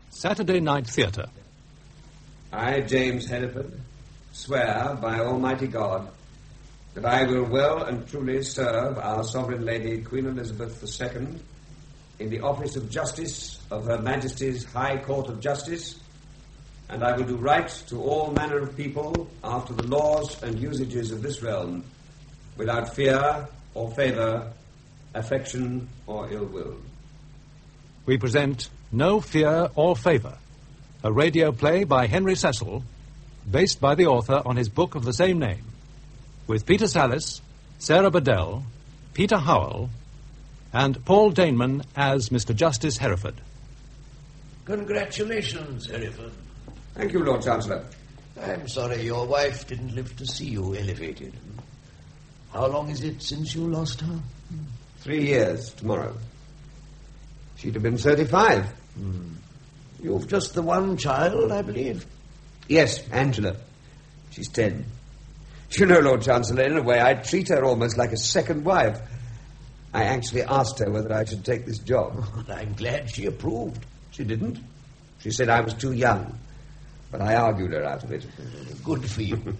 Saturday Night Theatre. I, James Hereford, swear by Almighty God that I will well and truly serve our Sovereign Lady Queen Elizabeth II in the office of Justice of Her Majesty's High Court of Justice, and I will do right to all manner of people after the laws and usages of this realm, without fear or favour, affection or ill will. We present No Fear or Favour, a radio play by Henry Cecil, based by the author on his book of the same name, with Peter Sallis, Sarah Bedell, Peter Howell, and Paul Daneman as Mr. Justice Hereford. Congratulations, Hereford. Thank you, Lord Chancellor. I'm sorry your wife didn't live to see you elevated. How long is it since you lost her? 3 years tomorrow. She'd have been 35. You've just the one child, I believe. Yes, Angela. She's 10. You know, Lord Chancellor, in a way, I treat her almost like a second wife. I actually asked her whether I should take this job. Well, I'm glad she approved. She didn't. She said I was too young. But I argued her out of it. Good for you.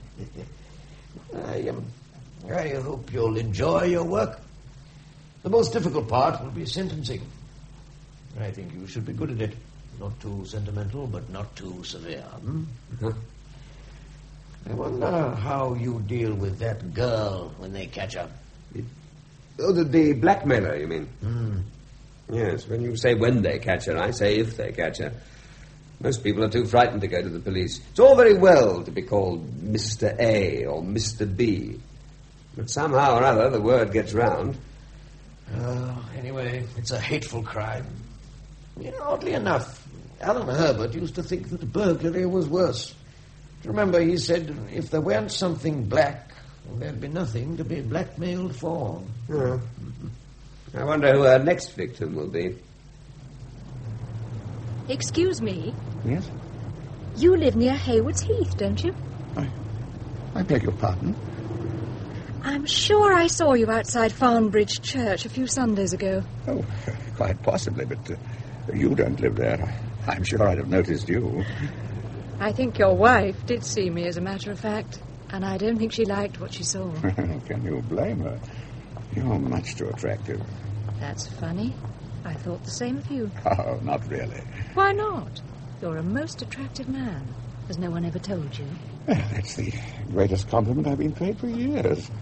I hope you'll enjoy your work. The most difficult part will be sentencing. I think you should be good at it. Not too sentimental, but not too severe. I wonder how you deal with that girl when they catch her. Oh, the blackmailer, you mean? Yes, when you say when they catch her, I say if they catch her. Most people are too frightened to go to the police. It's all very well to be called Mr. A or Mr. B. But somehow or other, the word gets round. Anyway, it's a hateful crime. Oddly enough, Alan Herbert used to think that burglary was worse. Remember, he said if there weren't something black, there'd be nothing to be blackmailed for. I wonder who our next victim will be. Excuse me. Yes? You live near Haywards Heath, don't you? I beg your pardon? I'm sure I saw you outside Farnbridge Church a few Sundays ago. Oh, quite possibly, but you don't live there. I'm sure I'd have noticed you. I think your wife did see me, as a matter of fact, and I don't think she liked what she saw. Can you blame her? You're much too attractive. That's funny. I thought the same of you. Oh, not really. Why not? You're a most attractive man. Has no one ever told you? That's the greatest compliment I've been paid for years.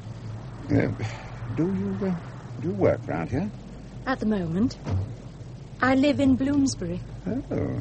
Do you work round here? At the moment. I live in Bloomsbury. Oh.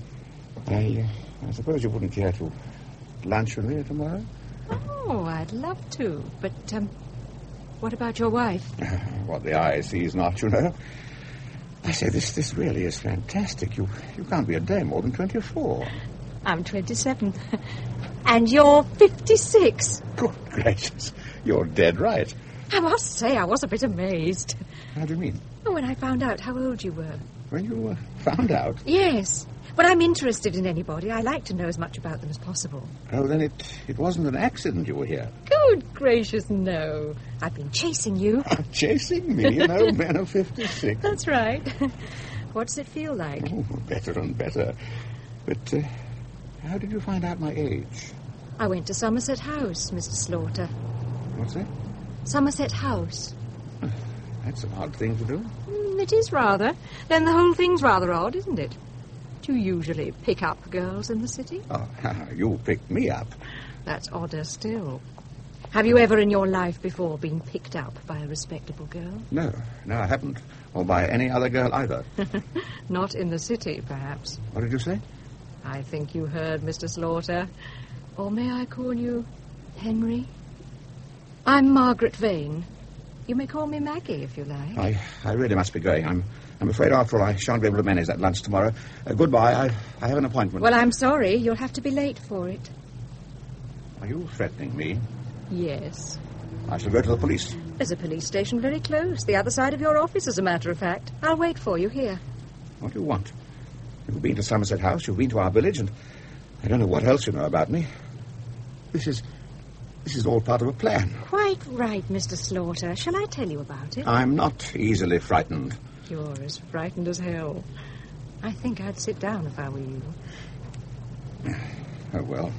I suppose you wouldn't care to lunch with me tomorrow? Oh, I'd love to. But, what about your wife? What the eye sees not, you know. I say, this really is fantastic. You can't be a day more than 24. I'm 27. And you're 56. Good gracious. You're dead right. I must say I was a bit amazed. How do you mean? When I found out how old you were. When you found out? Yes. When I'm interested in anybody, I like to know as much about them as possible. Oh, then it wasn't an accident you were here. Good gracious, no. I've been chasing you. Chasing me, an old man of 56? That's right. What does it feel like? Oh, better and better. But how did you find out my age? I went to Somerset House, Mr. Slaughter. What's that? Somerset House. That's an odd thing to do. It is rather. Then the whole thing's rather odd, isn't it? Do you usually pick up girls in the city? Oh, you picked me up. That's odder still. Have you ever in your life before been picked up by a respectable girl? No, I haven't. Or by any other girl either. Not in the city, perhaps. What did you say? I think you heard, Mr. Slaughter. Or may I call you Henry? I'm Margaret Vane. You may call me Maggie, if you like. I really must be going. I'm afraid, after all, I shan't be able to manage that lunch tomorrow. Goodbye. I have an appointment. Well, I'm sorry. You'll have to be late for it. Are you threatening me? Yes. I shall go to the police. There's a police station very close. The other side of your office, as a matter of fact. I'll wait for you here. What do you want? You've been to Somerset House, you've been to our village, and I don't know what else you know about me. This is all part of a plan. Quite right, Mr. Slaughter. Shall I tell you about it? I'm not easily frightened. You're as frightened as hell. I think I'd sit down if I were you. Oh, well.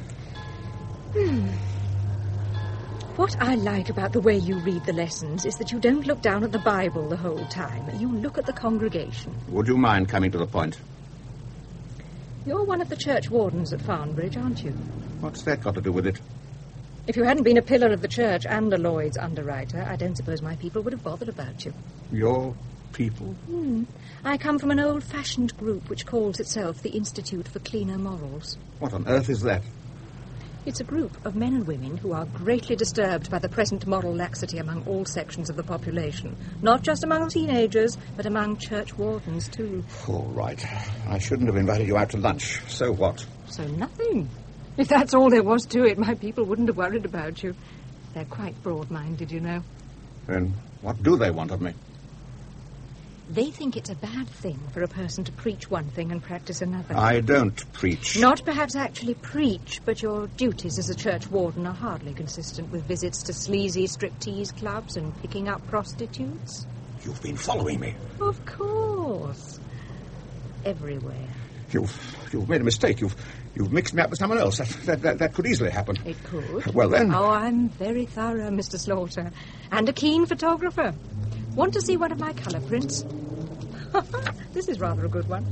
What I like about the way you read the lessons is that you don't look down at the Bible the whole time. You look at the congregation. Would you mind coming to the point? You're one of the church wardens at Farnbridge, aren't you? What's that got to do with it? If you hadn't been a pillar of the church and a Lloyd's underwriter, I don't suppose my people would have bothered about you. Your people? I come from an old-fashioned group which calls itself the Institute for Cleaner Morals. What on earth is that? It's a group of men and women who are greatly disturbed by the present moral laxity among all sections of the population. Not just among teenagers, but among church wardens, too. All right. I shouldn't have invited you out to lunch. So what? So nothing. If that's all there was to it, my people wouldn't have worried about you. They're quite broad-minded, you know. Then what do they want of me? They think it's a bad thing for a person to preach one thing and practice another. I don't preach. Not perhaps actually preach, but your duties as a church warden are hardly consistent with visits to sleazy striptease clubs and picking up prostitutes. You've been following me. Of course. Everywhere. You've made a mistake. You've mixed me up with someone else. That could easily happen. It could. Well, then... Oh, I'm very thorough, Mr. Slaughter. And a keen photographer. Want to see one of my colour prints? This is rather a good one.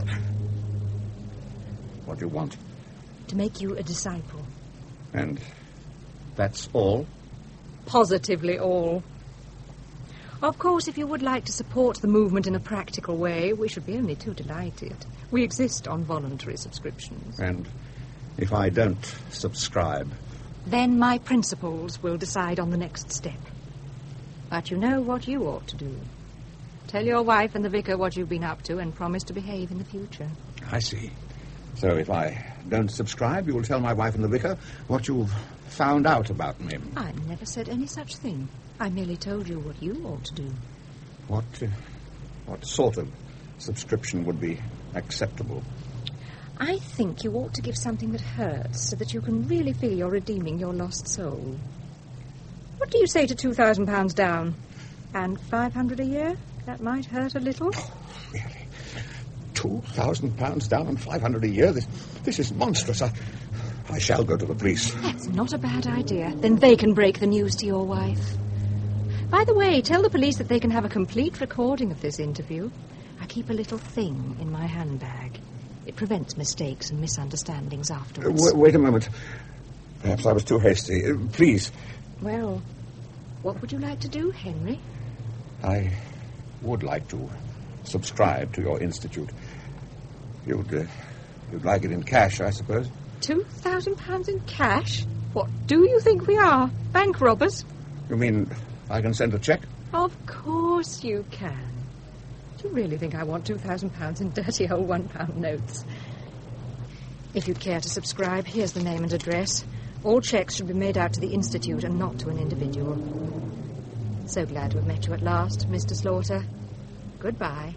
What do you want? To make you a disciple. And that's all? Positively all. Of course, if you would like to support the movement in a practical way, we should be only too delighted. We exist on voluntary subscriptions. And if I don't subscribe? Then my principals will decide on the next step. But you know what you ought to do. Tell your wife and the vicar what you've been up to and promise to behave in the future. I see. So if I don't subscribe, you will tell my wife and the vicar what you've found out about me. I never said any such thing. I merely told you what you ought to do. What sort of subscription would be acceptable? I think you ought to give something that hurts so that you can really feel you're redeeming your lost soul. What do you say to £2,000 down? And £500 a year? That might hurt a little. Oh, really? £2,000 down and £500 a year? This is monstrous. I shall go to the police. That's not a bad idea. Then they can break the news to your wife. By the way, tell the police that they can have a complete recording of this interview. I keep a little thing in my handbag. It prevents mistakes and misunderstandings afterwards. Wait a moment. Perhaps I was too hasty. Please. Well, what would you like to do, Henry? I would like to subscribe to your institute. You'd like it in cash, I suppose? £2,000 in cash? What do you think we are? Bank robbers? You mean I can send a cheque? Of course you can. Do you really think I want £2,000 in dirty old £1 notes? If you'd care to subscribe, here's the name and address. All cheques should be made out to the Institute and not to an individual. So glad to have met you at last, Mr. Slaughter. Goodbye.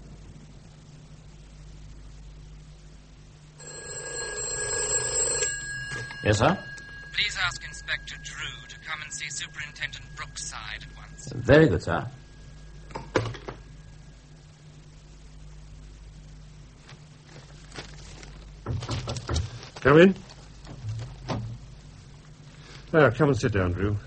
Yes, sir? Please ask Inspector Drew to come and see Superintendent Brookside at once. Very good, sir. Come in. Come and sit down, Drew.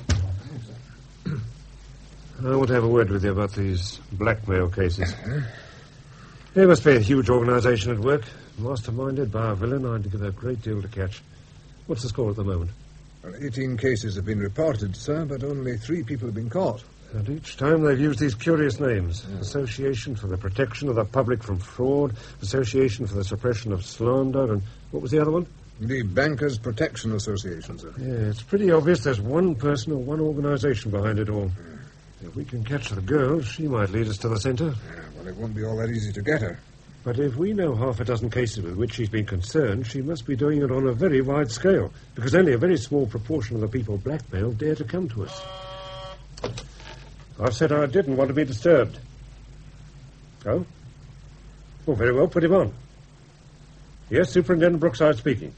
I want to have a word with you about these blackmail cases. There must be a huge organisation at work, masterminded by a villain I'd give a great deal to catch. What's the score at the moment? Well, 18 cases have been reported, sir, but only 3 people have been caught. And each time they've used these curious names. Association for the Protection of the Public from Fraud, Association for the Suppression of Slander, and what was the other one? The Bankers Protection Association, sir. Yeah, it's pretty obvious there's one person or one organisation behind it all. If we can catch the girl, she might lead us to the centre. Yeah, well, it won't be all that easy to get her. But if we know half a dozen cases with which she's been concerned, she must be doing it on a very wide scale, because only a very small proportion of the people blackmailed dare to come to us. I've said I didn't want to be disturbed. Oh? Oh, very well, put him on. Yes, Superintendent Brookside speaking.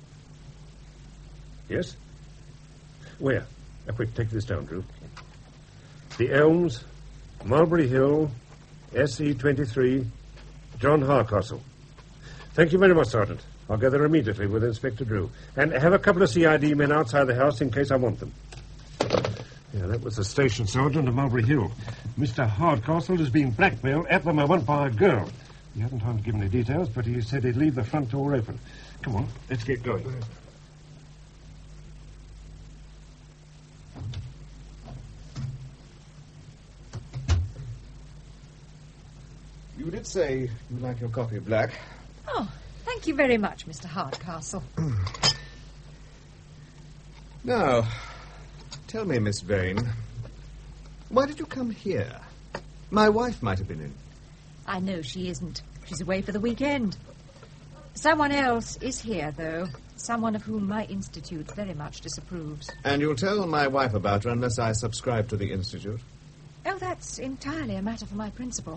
Yes? Where? Quick, take this down, Drew. The Elms, Mulberry Hill, SE23, John Hardcastle. Thank you very much, Sergeant. I'll go there immediately with Inspector Drew. And have a couple of CID men outside the house in case I want them. Yeah, that was the station sergeant of Mulberry Hill. Mr. Hardcastle is being blackmailed at the moment by a girl. He hasn't time to give any details, but he said he'd leave the front door open. Come on, let's get going. You did say you like your coffee black. Oh, thank you very much, Mr. Hardcastle. Now, tell me, Miss Vane, why did you come here? My wife might have been in. I know she isn't. She's away for the weekend. Someone else is here, though. Someone of whom my institute very much disapproves. And you'll tell my wife about her unless I subscribe to the institute? Oh, that's entirely a matter for my principal.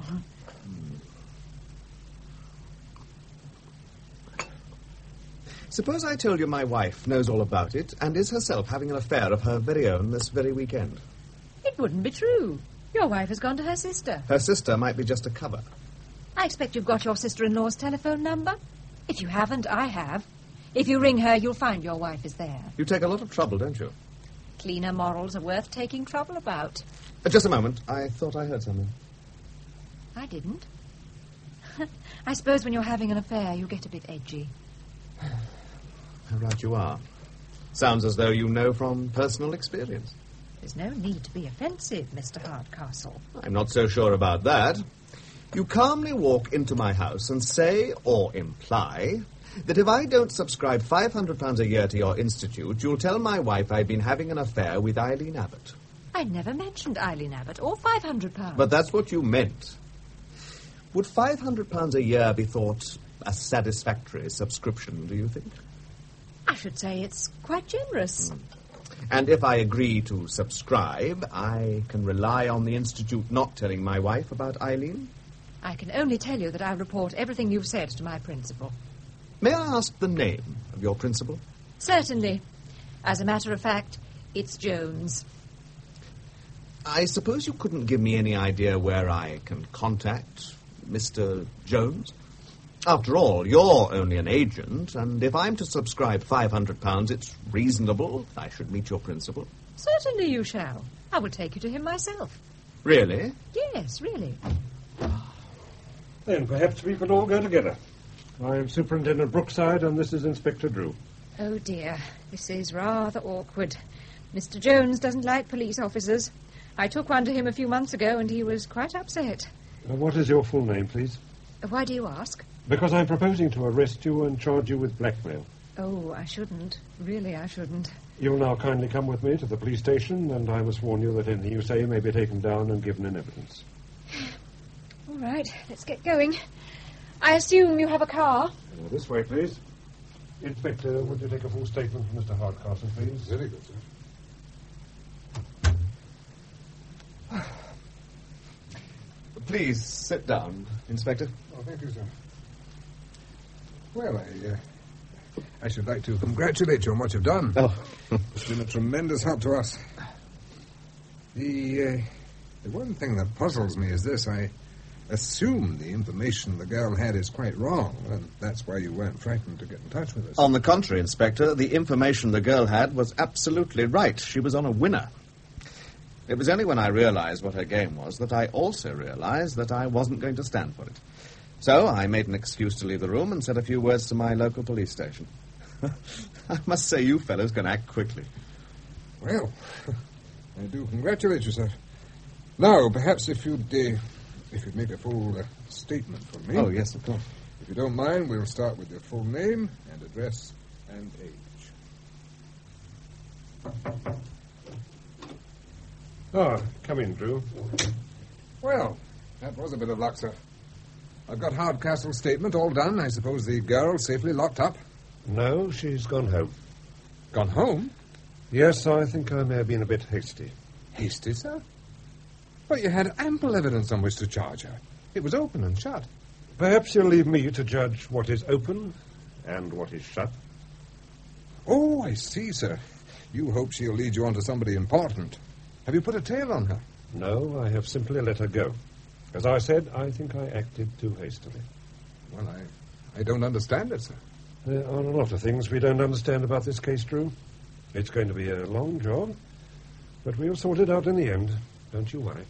Suppose I told you my wife knows all about it and is herself having an affair of her very own this very weekend. It wouldn't be true. Your wife has gone to her sister. Her sister might be just a cover. I expect you've got your sister-in-law's telephone number. If you haven't, I have. If you ring her, you'll find your wife is there. You take a lot of trouble, don't you? Cleaner morals are worth taking trouble about. Just a moment. I thought I heard something. I didn't. I suppose when you're having an affair, you get a bit edgy. How right you are. Sounds as though you know from personal experience. There's no need to be offensive, Mr. Hardcastle. I'm not so sure about that. You calmly walk into my house and say, or imply, that if I don't subscribe £500 a year to your institute, you'll tell my wife I've been having an affair with Eileen Abbott. I never mentioned Eileen Abbott or £500. But that's what you meant. Would £500 a year be thought a satisfactory subscription, do you think? I should say it's quite generous. And if I agree to subscribe, I can rely on the institute not telling my wife about Eileen? I can only tell you that I'll report everything you've said to my principal. May I ask the name of your principal? Certainly. As a matter of fact, it's Jones. I suppose you couldn't give me any idea where I can contact Mr. Jones? After all, you're only an agent, and if I'm to subscribe £500, it's reasonable I should meet your principal. Certainly you shall. I will take you to him myself. Really? Yes, really. Then perhaps we could all go together. I am Superintendent Brookside, and this is Inspector Drew. Oh, dear. This is rather awkward. Mr. Jones doesn't like police officers. I took one to him a few months ago, and he was quite upset. What is your full name, please? Why do you ask? Because I'm proposing to arrest you and charge you with blackmail. Oh, I shouldn't. Really, I shouldn't. You'll now kindly come with me to the police station, and I must warn you that anything you say may be taken down and given in evidence. All right, let's get going. I assume you have a car? This way, please. Inspector, would you take a full statement from Mr. Hardcastle, please? Very good, sir. Please sit down, Inspector. Oh, thank you, sir. Well, I should like to congratulate you on what you've done. Oh. It's been a tremendous help to us. The one thing that puzzles me is this. I assume the information the girl had is quite wrong, and that's why you weren't frightened to get in touch with us. On the contrary, Inspector, the information the girl had was absolutely right. She was on a winner. It was only when I realized what her game was that I also realized that I wasn't going to stand for it. So I made an excuse to leave the room and said a few words to my local police station. I must say you fellows can act quickly. Well, I do congratulate you, sir. Now, perhaps if you'd make a full statement from me. Oh, yes, of course. If you don't mind, we'll start with your full name and address and age. Ah, come in, Drew. Well, that was a bit of luck, sir. I've got Hardcastle's statement all done. I suppose the girl safely locked up. No, she's gone home. Gone home? Yes, I think I may have been a bit hasty. Hasty, sir? But you had ample evidence on which to charge her. It was open and shut. Perhaps you'll leave me to judge what is open and what is shut. Oh, I see, sir. You hope she'll lead you on to somebody important. Have you put a tail on her? No, I have simply let her go. As I said, I think I acted too hastily. Well, I don't understand it, sir. There are a lot of things we don't understand about this case, Drew. It's going to be a long job, but we'll sort it out in the end. Don't you worry.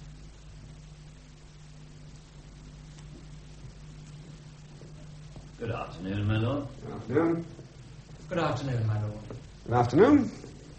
Good afternoon, my lord. Good afternoon. Good afternoon, my lord. Good afternoon.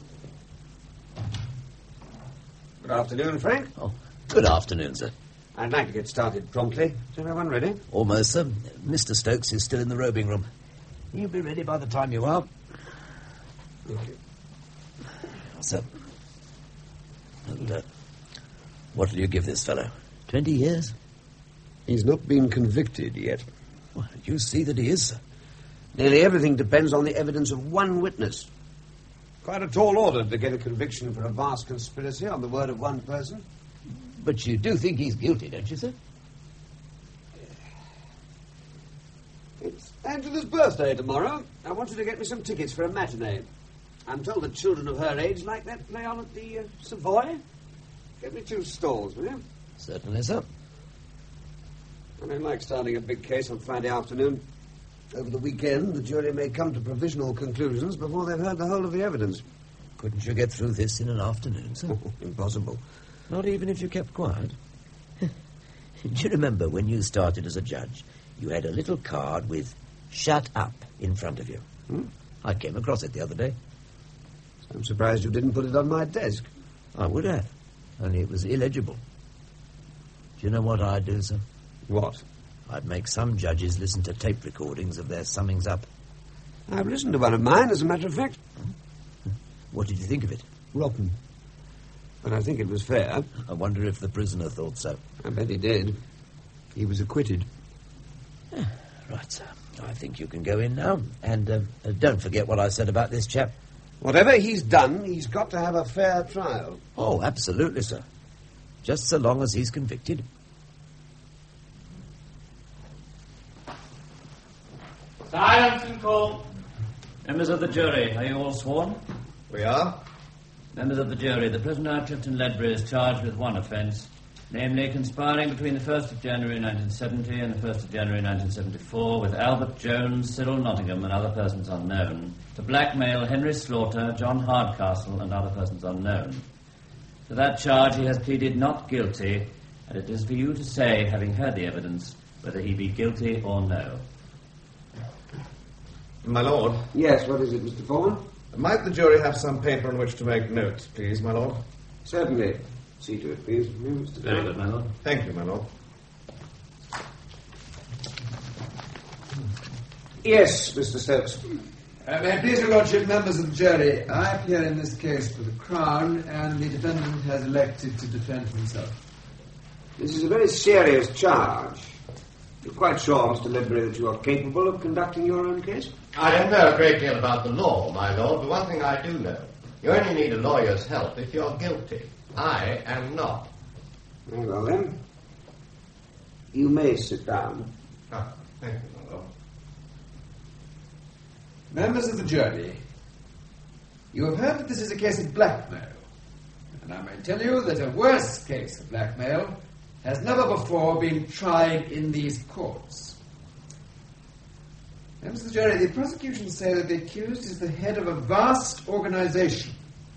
Good afternoon, Frank. Oh, good afternoon, sir. I'd like to get started promptly. Is everyone ready? Almost, sir. Mr. Stokes is still in the robing room. He'll be ready by the time you are. Thank you. Sir. And, what will you give this fellow? 20 years? He's not been convicted yet. Well, you see that he is, sir. Nearly everything depends on the evidence of one witness. Quite a tall order to get a conviction for a vast conspiracy on the word of one person. But you do think he's guilty, don't you, sir? It's Angela's birthday tomorrow. I want you to get me some tickets for a matinee. I'm told that children of her age like that play on at the Savoy. Get me 2 stalls, will you? Certainly, sir. I don't like starting a big case on Friday afternoon. Over the weekend, the jury may come to provisional conclusions before they've heard the whole of the evidence. Couldn't you get through this in an afternoon, sir? Impossible. Not even if you kept quiet? Do you remember when you started as a judge, you had a little card with "Shut Up" in front of you? I came across it the other day. I'm surprised you didn't put it on my desk. I would have, only it was illegible. Do you know what I'd do, sir? What? I'd make some judges listen to tape recordings of their summings up. I've listened to one of mine, as a matter of fact. What did you think of it? Rotten. But I think it was fair. I wonder if the prisoner thought so. I bet he did. He was acquitted. Right, sir. I think you can go in now. And don't forget what I said about this chap. Whatever he's done, he's got to have a fair trial. Oh, absolutely, sir. Just so long as he's convicted. Silence and call. Members of the jury, are you all sworn? We are. Members of the jury, the prisoner Clifton Ledbury is charged with one offence, namely conspiring between the 1st of January 1970 and the 1st of January 1974 with Albert Jones, Cyril Nottingham and other persons unknown to blackmail Henry Slaughter, John Hardcastle and other persons unknown. To that charge he has pleaded not guilty, and it is for you to say, having heard the evidence, whether he be guilty or no. My lord. Yes, what is it, Mr. Foreman? Might the jury have some paper on which to make notes, please, my lord? Certainly. See to it, please. Mr. Very good, my lord. Thank you, my lord. Yes, Mr. Stokes. May I please your lordship, members of the jury, I appear in this case for the Crown, and the defendant has elected to defend himself. This is a very serious charge. You're quite sure, Mr. Ledbury, that you are capable of conducting your own case? I don't know a great deal about the law, my lord, but one thing I do know. You only need a lawyer's help if you're guilty. I am not. Very well, then. You may sit down. Ah, thank you, my lord. Members of the jury, you have heard that this is a case of blackmail. And I may tell you that a worse case of blackmail has never before been tried in these courts. Members of the jury, the prosecution say that the accused is the head of a vast organization.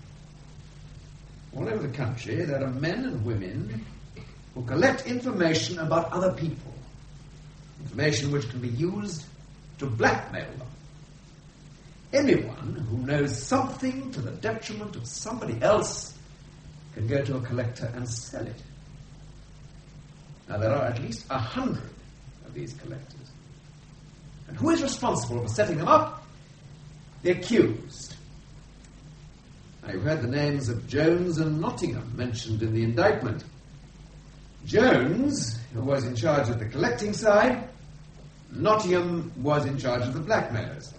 All over the country, there are men and women who collect information about other people. Information which can be used to blackmail them. Anyone who knows something to the detriment of somebody else can go to a collector and sell it. Now, there are at least 100 of these collectors. And who is responsible for setting them up? The accused. Now, you've heard the names of Jones and Nottingham mentioned in the indictment. Jones, who was in charge of the collecting side, Nottingham was in charge of the blackmailers.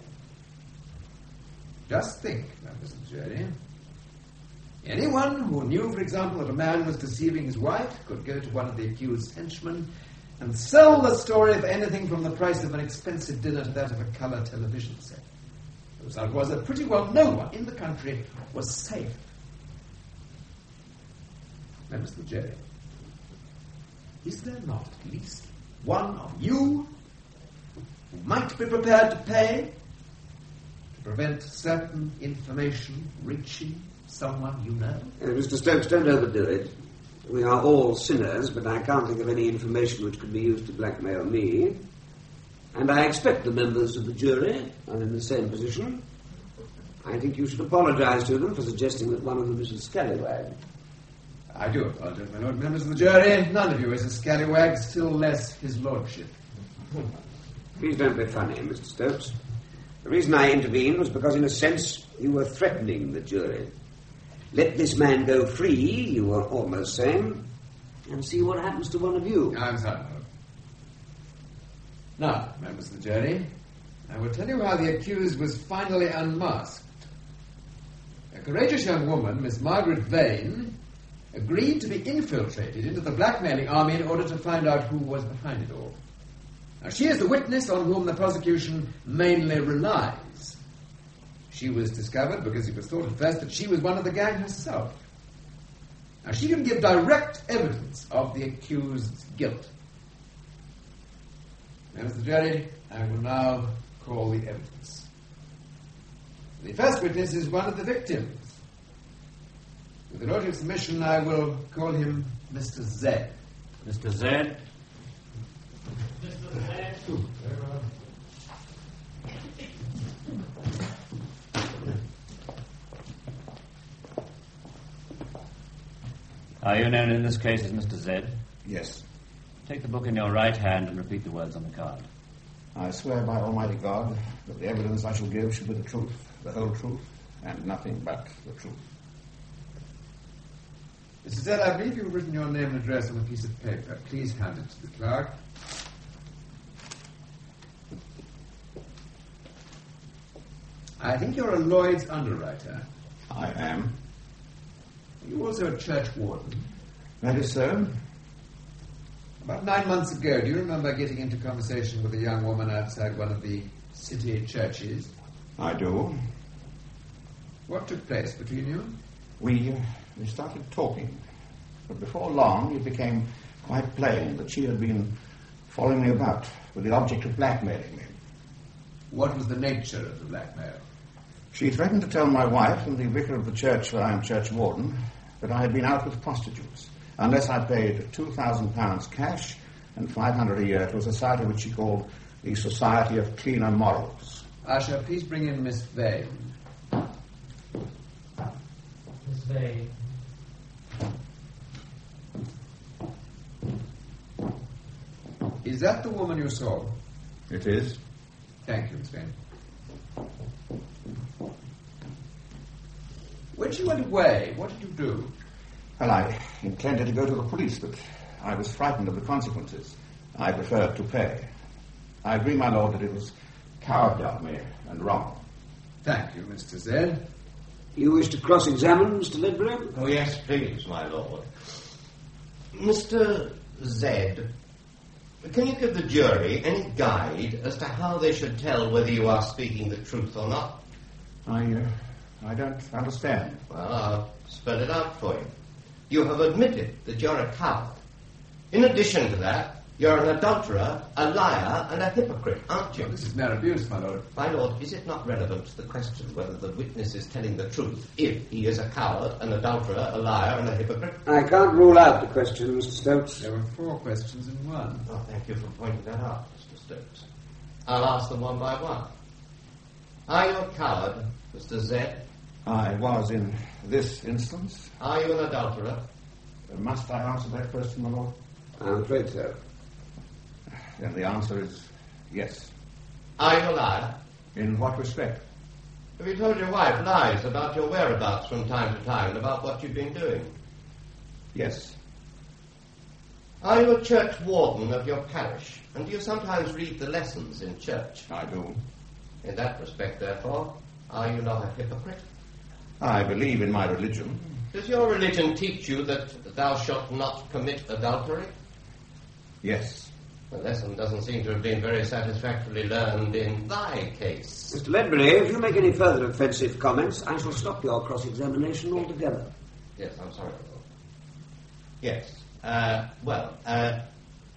Just think, members of the jury. Anyone who knew, for example, that a man was deceiving his wife could go to one of the accused's henchmen and sell the story for anything from the price of an expensive dinner to that of a colour television set. The result was that pretty well no one in the country was safe. Members of the jury, is there not at least one of you might be prepared to pay to prevent certain information reaching someone you know? Mr. Stokes, don't overdo it. We are all sinners, but I can't think of any information which could be used to blackmail me. And I expect the members of the jury are in the same position. I think you should apologize to them for suggesting that one of them is a scallywag. I do apologize, my lord. Members of the jury, none of you is a scallywag, still less his lordship. Please don't be funny, Mr. Stokes. The reason I intervened was because, in a sense, you were threatening the jury. Let this man go free, you were almost saying, and see what happens to one of you. I'm sorry, my lord. Now, members of the jury, I will tell you how the accused was finally unmasked. A courageous young woman, Miss Margaret Vane, agreed to be infiltrated into the blackmailing army in order to find out who was behind it all. Now, she is the witness on whom the prosecution mainly relies. She was discovered because it was thought at first that she was one of the gang herself. Now, she can give direct evidence of the accused's guilt. Members of the jury, I will now call the evidence. The first witness is one of the victims. With the lordship's permission, I will call him Mr. Z. Mr. Z. Mr. Z. Are you known in this case as Mr. Z? Yes. Take the book in your right hand and repeat the words on the card. I swear by Almighty God that the evidence I shall give shall be the truth, the whole truth, and nothing but the truth. Mr. Z, I believe you've written your name and address on a piece of paper. Please hand it to the clerk. I think you're a Lloyd's underwriter. I am. Are you also a church warden? That is so. About 9 months ago, do you remember getting into conversation with a young woman outside one of the city churches? I do. What took place between you? We started talking, but before long it became quite plain that she had been following me about with the object of blackmailing me. What was the nature of the blackmail? She threatened to tell my wife and the vicar of the church where I am church warden that I had been out with prostitutes, unless I paid £2,000 cash and $500 a year to a society which she called the Society of Cleaner Morals. Usher, please bring in Miss Vane. Miss Vane. Is that the woman you saw? It is. Thank you, Miss Vane. When she went away, what did you do? Well, I intended to go to the police, but I was frightened of the consequences. I preferred to pay. I agree, my lord, that it was cowardly of me and wrong. Thank you, Mr. Z. You wish to cross-examine, Mr. Ledbury? Oh, yes, please, my lord. Mr. Z, can you give the jury any guide as to how they should tell whether you are speaking the truth or not? I don't understand. Well, I'll spell it out for you. You have admitted that you're a coward. In addition to that, you're an adulterer, a liar, and a hypocrite, aren't you? This is mere abuse, my lord. My lord, is it not relevant to the question whether the witness is telling the truth if he is a coward, an adulterer, a liar, and a hypocrite? I can't rule out the question, Mr. Stokes. There were 4 questions in one. Oh, thank you for pointing that out, Mr. Stokes. I'll ask them one by one. Are you a coward, Mr. Z? I was in this instance. Are you an adulterer? Must I answer that question, my lord? I'm afraid so. Then the answer is yes. Are you a liar? In what respect? Have you told your wife lies about your whereabouts from time to time and about what you've been doing? Yes. Are you a church warden of your parish? And do you sometimes read the lessons in church? I do. In that respect, therefore, are you not a hypocrite? I believe in my religion. Does your religion teach you that thou shalt not commit adultery? Yes. The lesson doesn't seem to have been very satisfactorily learned in thy case. Mr. Ledbury, if you make any further offensive comments, I shall stop your cross-examination altogether. Yes, I'm sorry, Lord. Yes.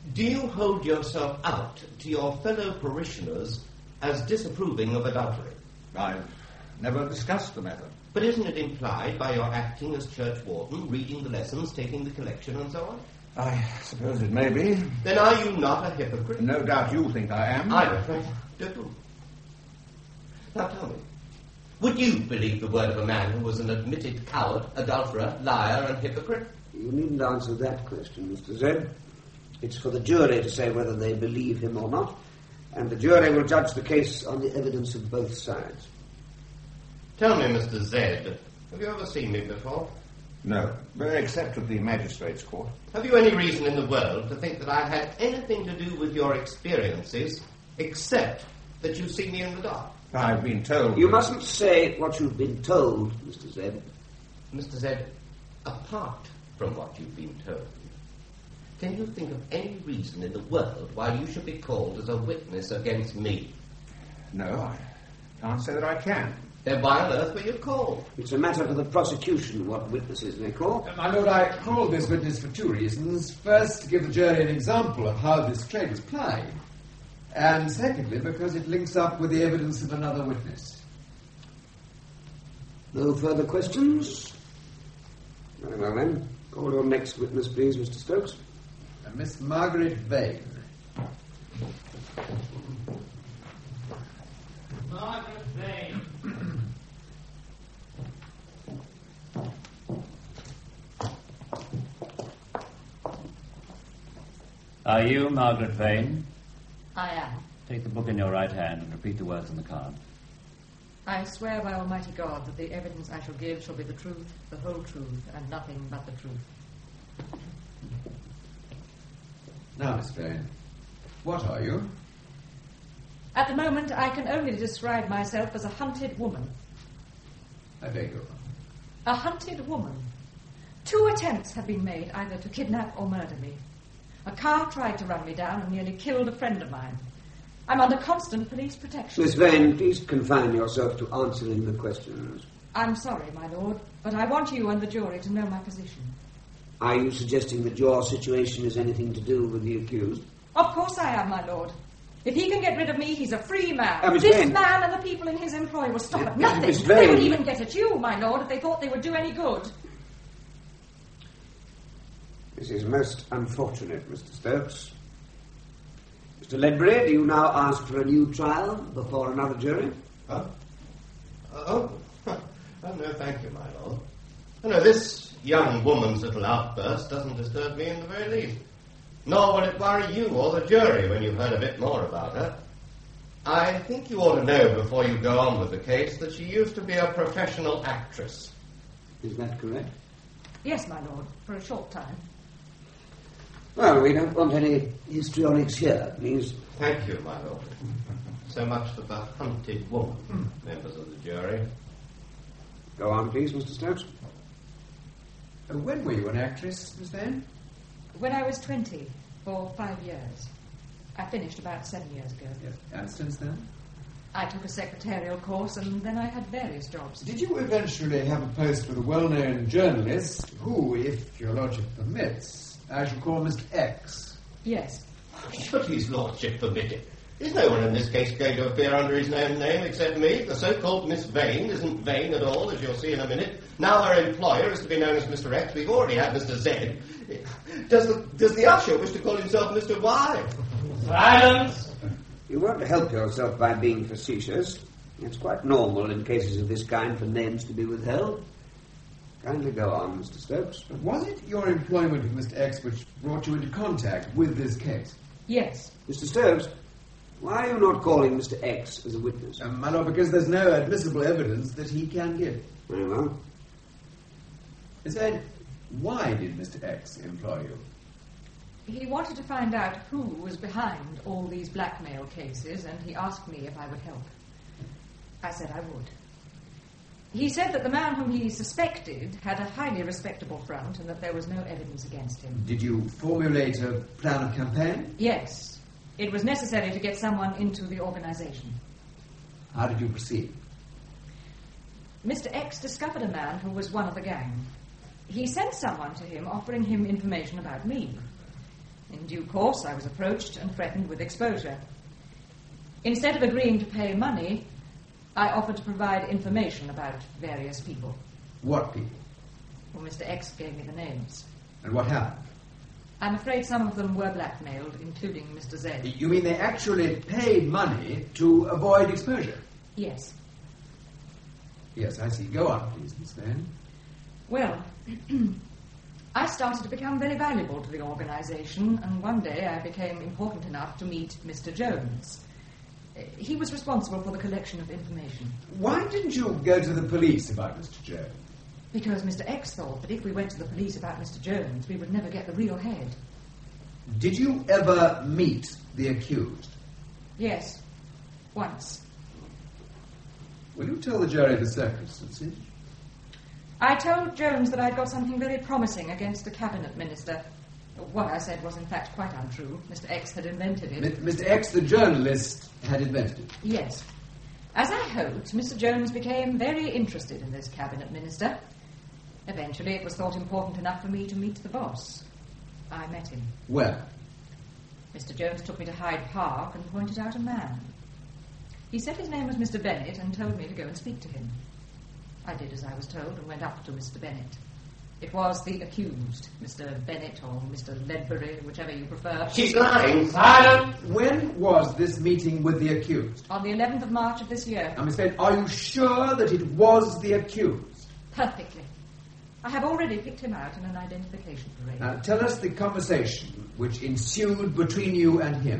Do you hold yourself out to your fellow parishioners as disapproving of adultery? I've never discussed the matter. But isn't it implied by your acting as church warden, reading the lessons, taking the collection, and so on? I suppose it may be. Then are you not a hypocrite? No doubt you think I am. I'm afraid I do. Now tell me, would you believe the word of a man who was an admitted coward, adulterer, liar, and hypocrite? You needn't answer that question, Mr. Zed. It's for the jury to say whether they believe him or not, and the jury will judge the case on the evidence of both sides. Tell me, Mr. Zed, have you ever seen me before? No, except at the magistrate's court. Have you any reason in the world to think that I had anything to do with your experiences, except that you see me in the dark? I've been told... You mustn't say what you've been told, Mr. Zed. Mr. Zed, apart from what you've been told, can you think of any reason in the world why you should be called as a witness against me? No, I can't say that I can. Then why on earth were you called? It's a matter for the prosecution what witnesses they call. My lord, I called this witness for two reasons. First, to give the jury an example of how this trade is plied. And secondly, because it links up with the evidence of another witness. No further questions? Very well then. Call your next witness, please, Mr. Stokes. Miss Margaret Vane. Margaret Vane. Are you Margaret Vane? I am. Take the book in your right hand and repeat the words on the card. I swear by Almighty God that the evidence I shall give shall be the truth, the whole truth, and nothing but the truth. Now, Miss Vane, what are you? At the moment, I can only describe myself as a hunted woman. I beg your pardon. A hunted woman. 2 attempts have been made either to kidnap or murder me. A car tried to run me down and nearly killed a friend of mine. I'm under constant police protection. Miss Vane, please confine yourself to answering the questions. I'm sorry, my lord, but I want you and the jury to know my position. Are you suggesting that your situation has anything to do with the accused? Of course I am, my lord. If he can get rid of me, he's a free man. Miss This Vane. man and the people in his employ will stop at nothing. Miss They Vane. would even get at you, my lord, if they thought they would do any good. This is most unfortunate, Mr. Stokes. Mr. Ledbury, do you now ask for a new trial before another jury? Oh, no, thank you, my lord. Oh, no, this young woman's little outburst doesn't disturb me in the very least. Nor will it worry you or the jury when you've heard a bit more about her. I think you ought to know before you go on with the case that she used to be a professional actress. Is that correct? Yes, my lord, for a short time. Well, we don't want any histrionics here, please. Thank you, my lord. So much for the hunted woman, members of the jury. Go on, please, Mr. Stokes. When were you an actress, Miss Vane? When I was 20, for 5 years. I finished about 7 years ago. Yes. And since then? I took a secretarial course and then I had various jobs. Did you eventually have a post with a well-known journalist who, if your lordship permits, I shall call Mr. X? Yes. Should his lordship permit it? There's no one in this case going to appear under his own name except me. The so-called Miss Vane isn't vain at all, as you'll see in a minute. Now her employer is to be known as Mr. X. We've already had Mr. Z. Does the usher wish to call himself Mr. Y? Silence! You won't help yourself by being facetious. It's quite normal in cases of this kind for names to be withheld. Kindly go on, Mr. Stokes. But was it your employment with Mr. X which brought you into contact with this case? Yes. Mr. Stokes, why are you not calling Mr. X as a witness? My lord, because there's no admissible evidence that he can give. Very well. Miss Vane, why did Mr. X employ you? He wanted to find out who was behind all these blackmail cases, and he asked me if I would help. I said I would. He said that the man whom he suspected had a highly respectable front and that there was no evidence against him. Did you formulate a plan of campaign? Yes. It was necessary to get someone into the organization. How did you proceed? Mr. X discovered a man who was one of the gang. He sent someone to him offering him information about me. In due course, I was approached and threatened with exposure. Instead of agreeing to pay money, I offered to provide information about various people. What people? Well, Mr. X gave me the names. And what happened? I'm afraid some of them were blackmailed, including Mr. Z. You mean they actually paid money to avoid exposure? Yes. Yes, I see. Go on, please, Miss Vane. Well, I started to become very valuable to the organisation, and one day I became important enough to meet Mr. Jones. He was responsible for the collection of information. Why didn't you go to the police about Mr. Jones? Because Mr. X thought that if we went to the police about Mr. Jones, we would never get the real head. Did you ever meet the accused? Yes, once. Will you tell the jury the circumstances? I told Jones that I'd got something very promising against a cabinet minister. What I said was in fact quite untrue. Mr. X had invented it. Mr. X, the journalist, had invented it? Yes. As I hoped, Mr. Jones became very interested in this cabinet minister. Eventually, it was thought important enough for me to meet the boss. I met him. Where? Mr. Jones took me to Hyde Park and pointed out a man. He said his name was Mr. Bennett and told me to go and speak to him. I did as I was told and went up to Mr. Bennett. It was the accused, Mr. Bennett or Mr. Ledbury, whichever you prefer. She's lying. Silent! When was this meeting with the accused? On the 11th of March of this year. Now, Miss Bennett, are you sure that it was the accused? Perfectly. I have already picked him out in an identification parade. Now, tell us the conversation which ensued between you and him.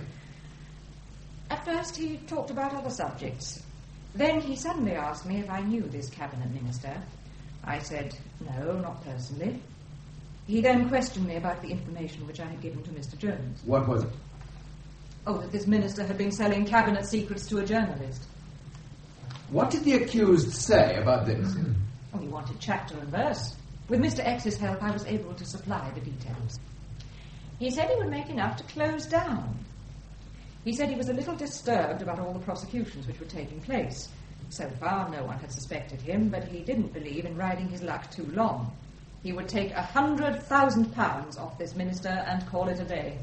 At first, he talked about other subjects. Then he suddenly asked me if I knew this cabinet minister. I said, no, not personally. He then questioned me about the information which I had given to Mr. Jones. What was it? Oh, that this minister had been selling cabinet secrets to a journalist. What did the accused say about this? Oh, he wanted chapter and verse. With Mr. X's help, I was able to supply the details. He said he would make enough to close down. He said he was a little disturbed about all the prosecutions which were taking place. So far, no one had suspected him, but he didn't believe in riding his luck too long. He would take £100,000 off this minister and call it a day.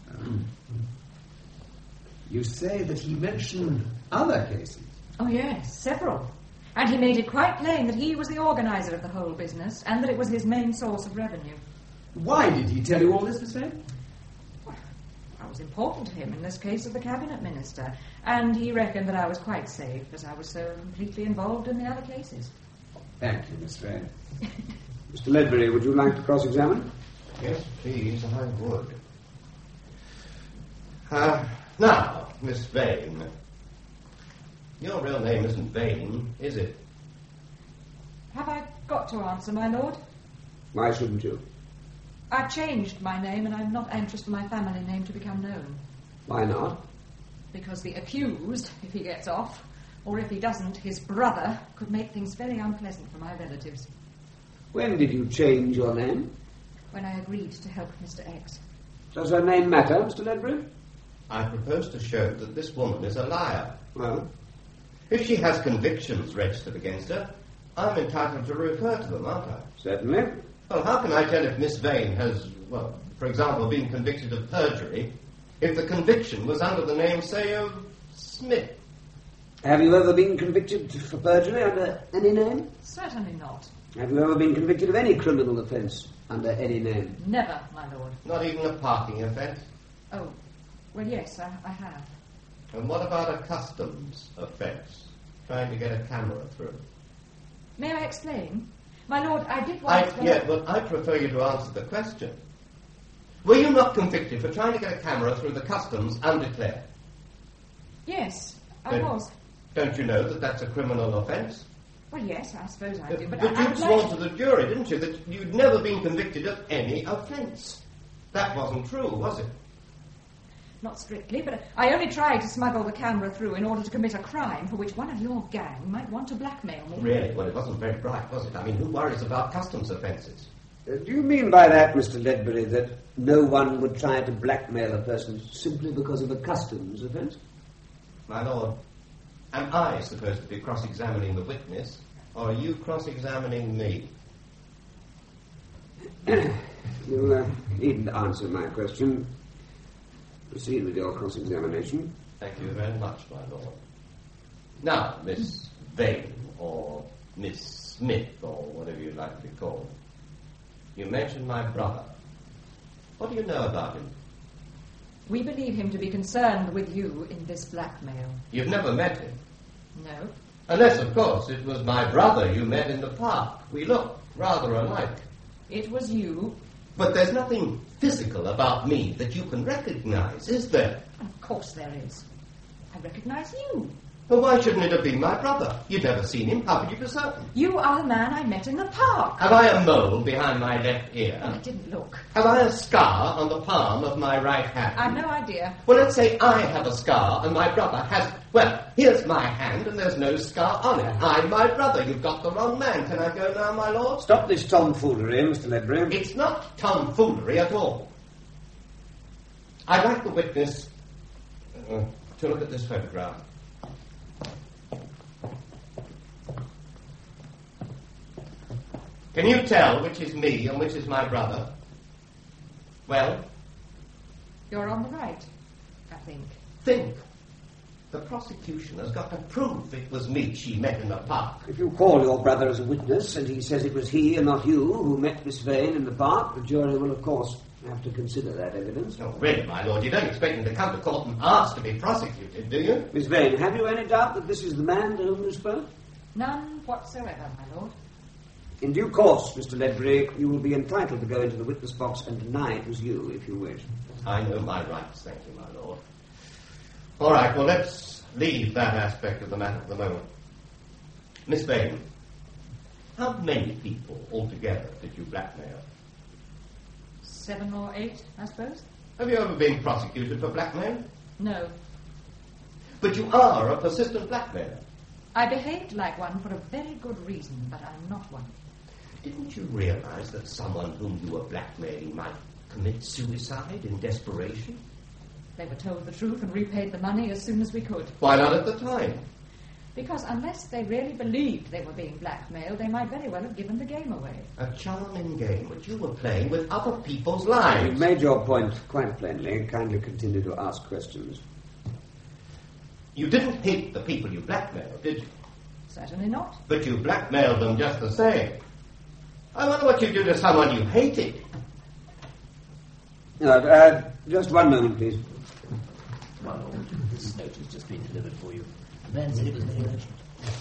You say that he mentioned other cases? Oh, yes, several. And he made it quite plain that he was the organiser of the whole business and that it was his main source of revenue. Why did he tell you all this, Miss Vane? I was important to him in this case of the cabinet minister, and he reckoned that I was quite safe as I was so completely involved in the other cases. Thank you, Miss Vane. Mr. Ledbury, would you like to cross-examine? Yes, please, I would. Now, Miss Vane. Your real name isn't Vane, is it? Have I got to answer, my lord? Why shouldn't you? I've changed my name, and I'm not anxious for my family name to become known. Why not? Because the accused, if he gets off, or if he doesn't, his brother, could make things very unpleasant for my relatives. When did you change your name? When I agreed to help Mr. X. Does her name matter, Mr. Ledbury? I propose to show that this woman is a liar. Well? If she has convictions registered against her, I'm entitled to refer to them, aren't I? Certainly. Well, how can I tell if Miss Vane has, well, for example, been convicted of perjury if the conviction was under the name, say, of Smith? Have you ever been convicted for perjury under any name? Certainly not. Have you ever been convicted of any criminal offence under any name? Never, my lord. Not even a parking offence? Oh, well, yes, I have. And what about a customs offence? Trying to get a camera through? May I explain? My lord, I did once... I prefer you to answer the question. Were you not convicted for trying to get a camera through the customs undeclared? Yes, I was. Don't you know that that's a criminal offence? Well, yes, I suppose I do, but you'd sworn to the jury, didn't you, that you'd never been convicted of any offence? That wasn't true, was it? Not strictly, but I only tried to smuggle the camera through in order to commit a crime for which one of your gang might want to blackmail me. Really? Well, it wasn't very bright, was it? I mean, who worries about customs offences? Do you mean by that, Mr. Ledbury, that no one would try to blackmail a person simply because of a customs offence? My lord, am I supposed to be cross-examining the witness, or are you cross-examining me? You needn't answer my question. Proceed with your cross-examination. Thank you very much, my lord. Now, Miss Vane, or Miss Smith, or whatever you'd like to be called, you mentioned my brother. What do you know about him? We believe him to be concerned with you in this blackmail. You've never met him? No. Unless, of course, it was my brother you met in the park. We look rather alike. It was you. But there's nothing physical about me that you can recognize, is there? Of course there is. I recognize you. Well, why shouldn't it have been my brother? You'd never seen him. How could you be certain? You are the man I met in the park. Have I a mole behind my left ear? Oh, I didn't look. Have I a scar on the palm of my right hand? I've no idea. Well, let's say I have a scar and my brother has... Well, here's my hand and there's no scar on it. I'm my brother. You've got the wrong man. Can I go now, my lord? Stop this tomfoolery, Mr. Ledbury. It's not tomfoolery at all. I'd like the witness to look at this photograph. Can you tell which is me and which is my brother? Well? You're on the right, I think. Think. The prosecution has got to prove it was me she met in the park. If you call your brother as a witness and he says it was he and not you who met Miss Vane in the park, the jury will, of course, have to consider that evidence. Oh, really, my lord, you don't expect him to come to court and ask to be prosecuted, do you? Miss Vane, have you any doubt that this is the man to whom you spoke? None whatsoever, my lord. In due course, Mr. Ledbury, you will be entitled to go into the witness box and deny it was you, if you wish. I know my rights, thank you, my lord. All right, well, let's leave that aspect of the matter for the moment. Miss Vane, how many people altogether did you blackmail? 7 or 8, I suppose. Have you ever been prosecuted for blackmail? No. But you are a persistent blackmailer. I behaved like one for a very good reason, but I'm not one. Didn't you realize that someone whom you were blackmailing might commit suicide in desperation? They were told the truth and repaid the money as soon as we could. Why not at the time? Because unless they really believed they were being blackmailed, they might very well have given the game away. A charming game which you were playing with other people's lives. You've made your point quite plainly. Kindly continue to ask questions. You didn't hate the people you blackmailed, did you? Certainly not. But you blackmailed them just the same. I wonder what you'd do to someone you hated. Just one moment, please. My lord, this note has just been delivered for you. The man said it was very urgent.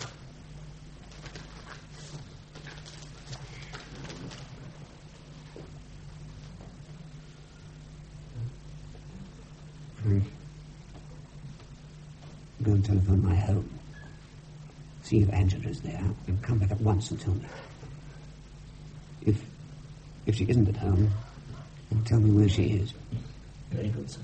Frank, go and telephone my home. See if Angela's there, and come back at once and tell me. If she isn't at home, then tell me where she is. Very good, sir.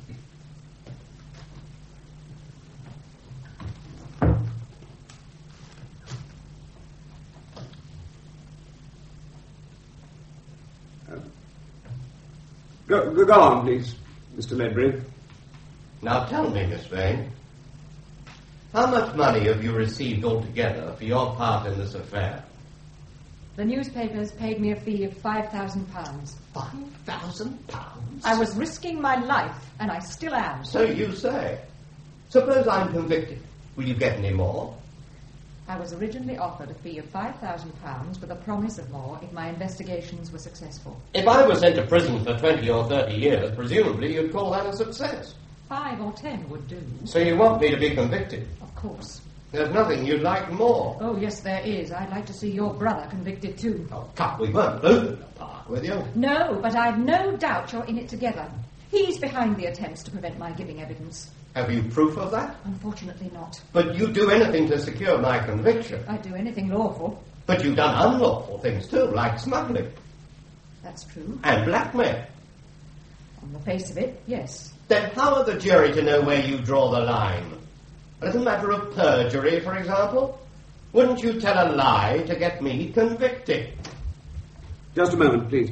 Go on, please, Mr. Ledbury. Now tell me, Miss Vane, how much money have you received altogether for your part in this affair? The newspapers paid me a fee of £5,000. £5,000? I was risking my life, and I still am. So you say. Suppose I'm convicted. Will you get any more? I was originally offered a fee of £5,000 with a promise of more if my investigations were successful. If I were sent to prison for 20 or 30 years, presumably you'd call that a success. 5 or 10 would do. So you want me to be convicted? Of course. There's nothing you'd like more. Oh, yes, there is. I'd like to see your brother convicted too. Oh, cut, we weren't both in the park with you. No, but I've no doubt you're in it together. He's behind the attempts to prevent my giving evidence. Have you proof of that? Unfortunately not. But you'd do anything to secure my conviction. I'd do anything lawful. But you've done unlawful things too, like smuggling. That's true. And blackmail. On the face of it, yes. Then how are the jury to know where you draw the line? A little matter of perjury, for example? Wouldn't you tell a lie to get me convicted? Just a moment, please.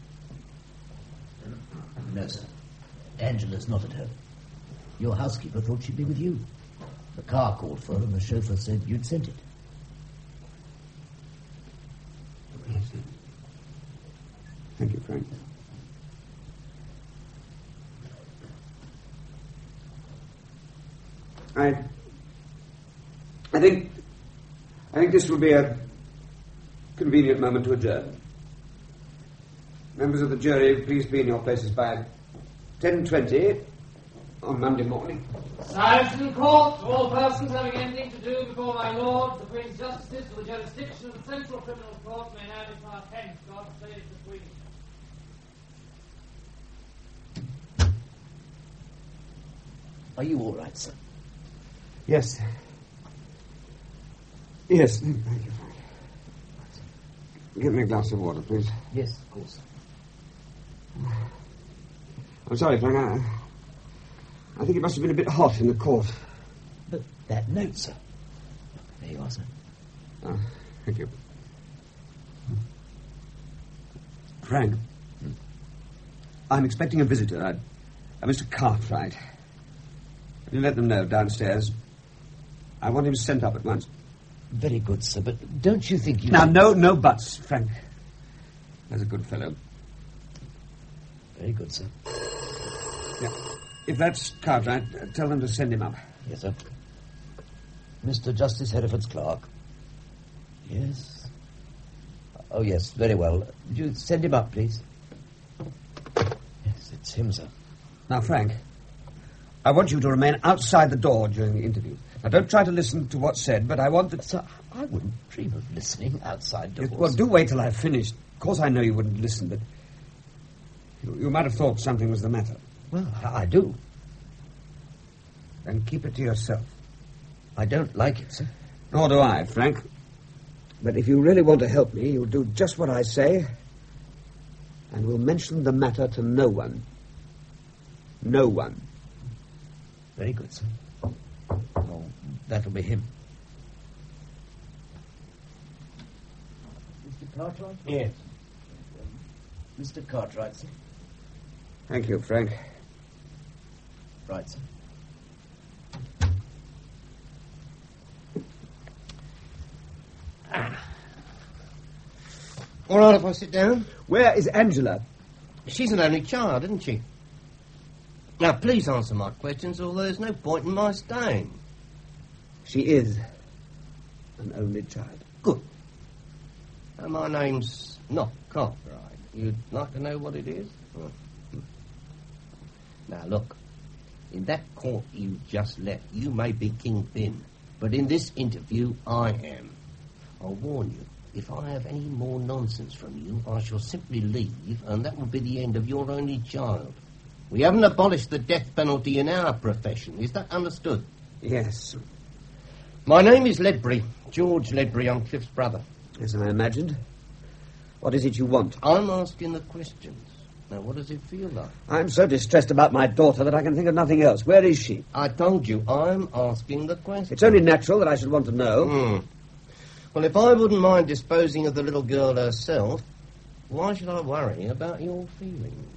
No, sir. Angela's not at home. Your housekeeper thought she'd be with you. The car called for her and the chauffeur said you'd sent it. Yes, sir. Thank you, Frank. I think this will be a convenient moment to adjourn. Members of the jury, please be in your places by 10:20 on Monday morning. Silence in court. All persons having anything to do before my lord, the Queen's justices, to the jurisdiction of the Central Criminal Court may now depart hence. God save the Queen. Are you all right, sir? Yes. Yes, thank you, Frank. Give me a glass of water, please. Yes, of course. I'm sorry, Frank. I think it must have been a bit hot in the court. But that note, sir. There you are, sir. Oh, thank you. Frank, I'm expecting a visitor, a Mr. Cartwright. You let them know downstairs. I want him sent up at once. Very good, sir, but don't you think you... Now, no buts, Frank. There's a good fellow. Very good, sir. Yeah. If that's Cartwright, tell them to send him up. Yes, sir. Mr. Justice Hereford's clerk. Yes. Oh, yes, very well. Would you send him up, please? Yes, it's him, sir. Now, Frank, I want you to remain outside the door during the interview. Now, don't try to listen to what's said, but I want that... Sir, I wouldn't dream of listening outside doors. Yes, well, do wait till I've finished. Of course I know you wouldn't listen, but... You might have thought something was the matter. Well, I do. Then keep it to yourself. I don't like it, sir. Nor do I, Frank. But if you really want to help me, you'll do just what I say, and will mention the matter to no one. No one. Very good, sir. Oh, that'll be him. Mr. Cartwright? Yes. Mr. Cartwright, sir. Thank you, Frank. Right, sir. All right if I sit down? Where is Angela? She's an only child, isn't she? Now, please answer my questions, although there's no point in my staying. She is an only child. Good. And my name's not Cartwright. You'd like to know what it is? Now, look. In that court you just left, you may be kingpin. But in this interview, I am. I'll warn you. If I have any more nonsense from you, I shall simply leave, and that will be the end of your only child. We haven't abolished the death penalty in our profession. Is that understood? Yes. My name is Ledbury, George Ledbury. I'm Cliff's brother. As I imagined. What is it you want? I'm asking the questions. Now, what does it feel like? I'm so distressed about my daughter that I can think of nothing else. Where is she? I told you, I'm asking the questions. It's only natural that I should want to know. Well, if I wouldn't mind disposing of the little girl herself, why should I worry about your feelings?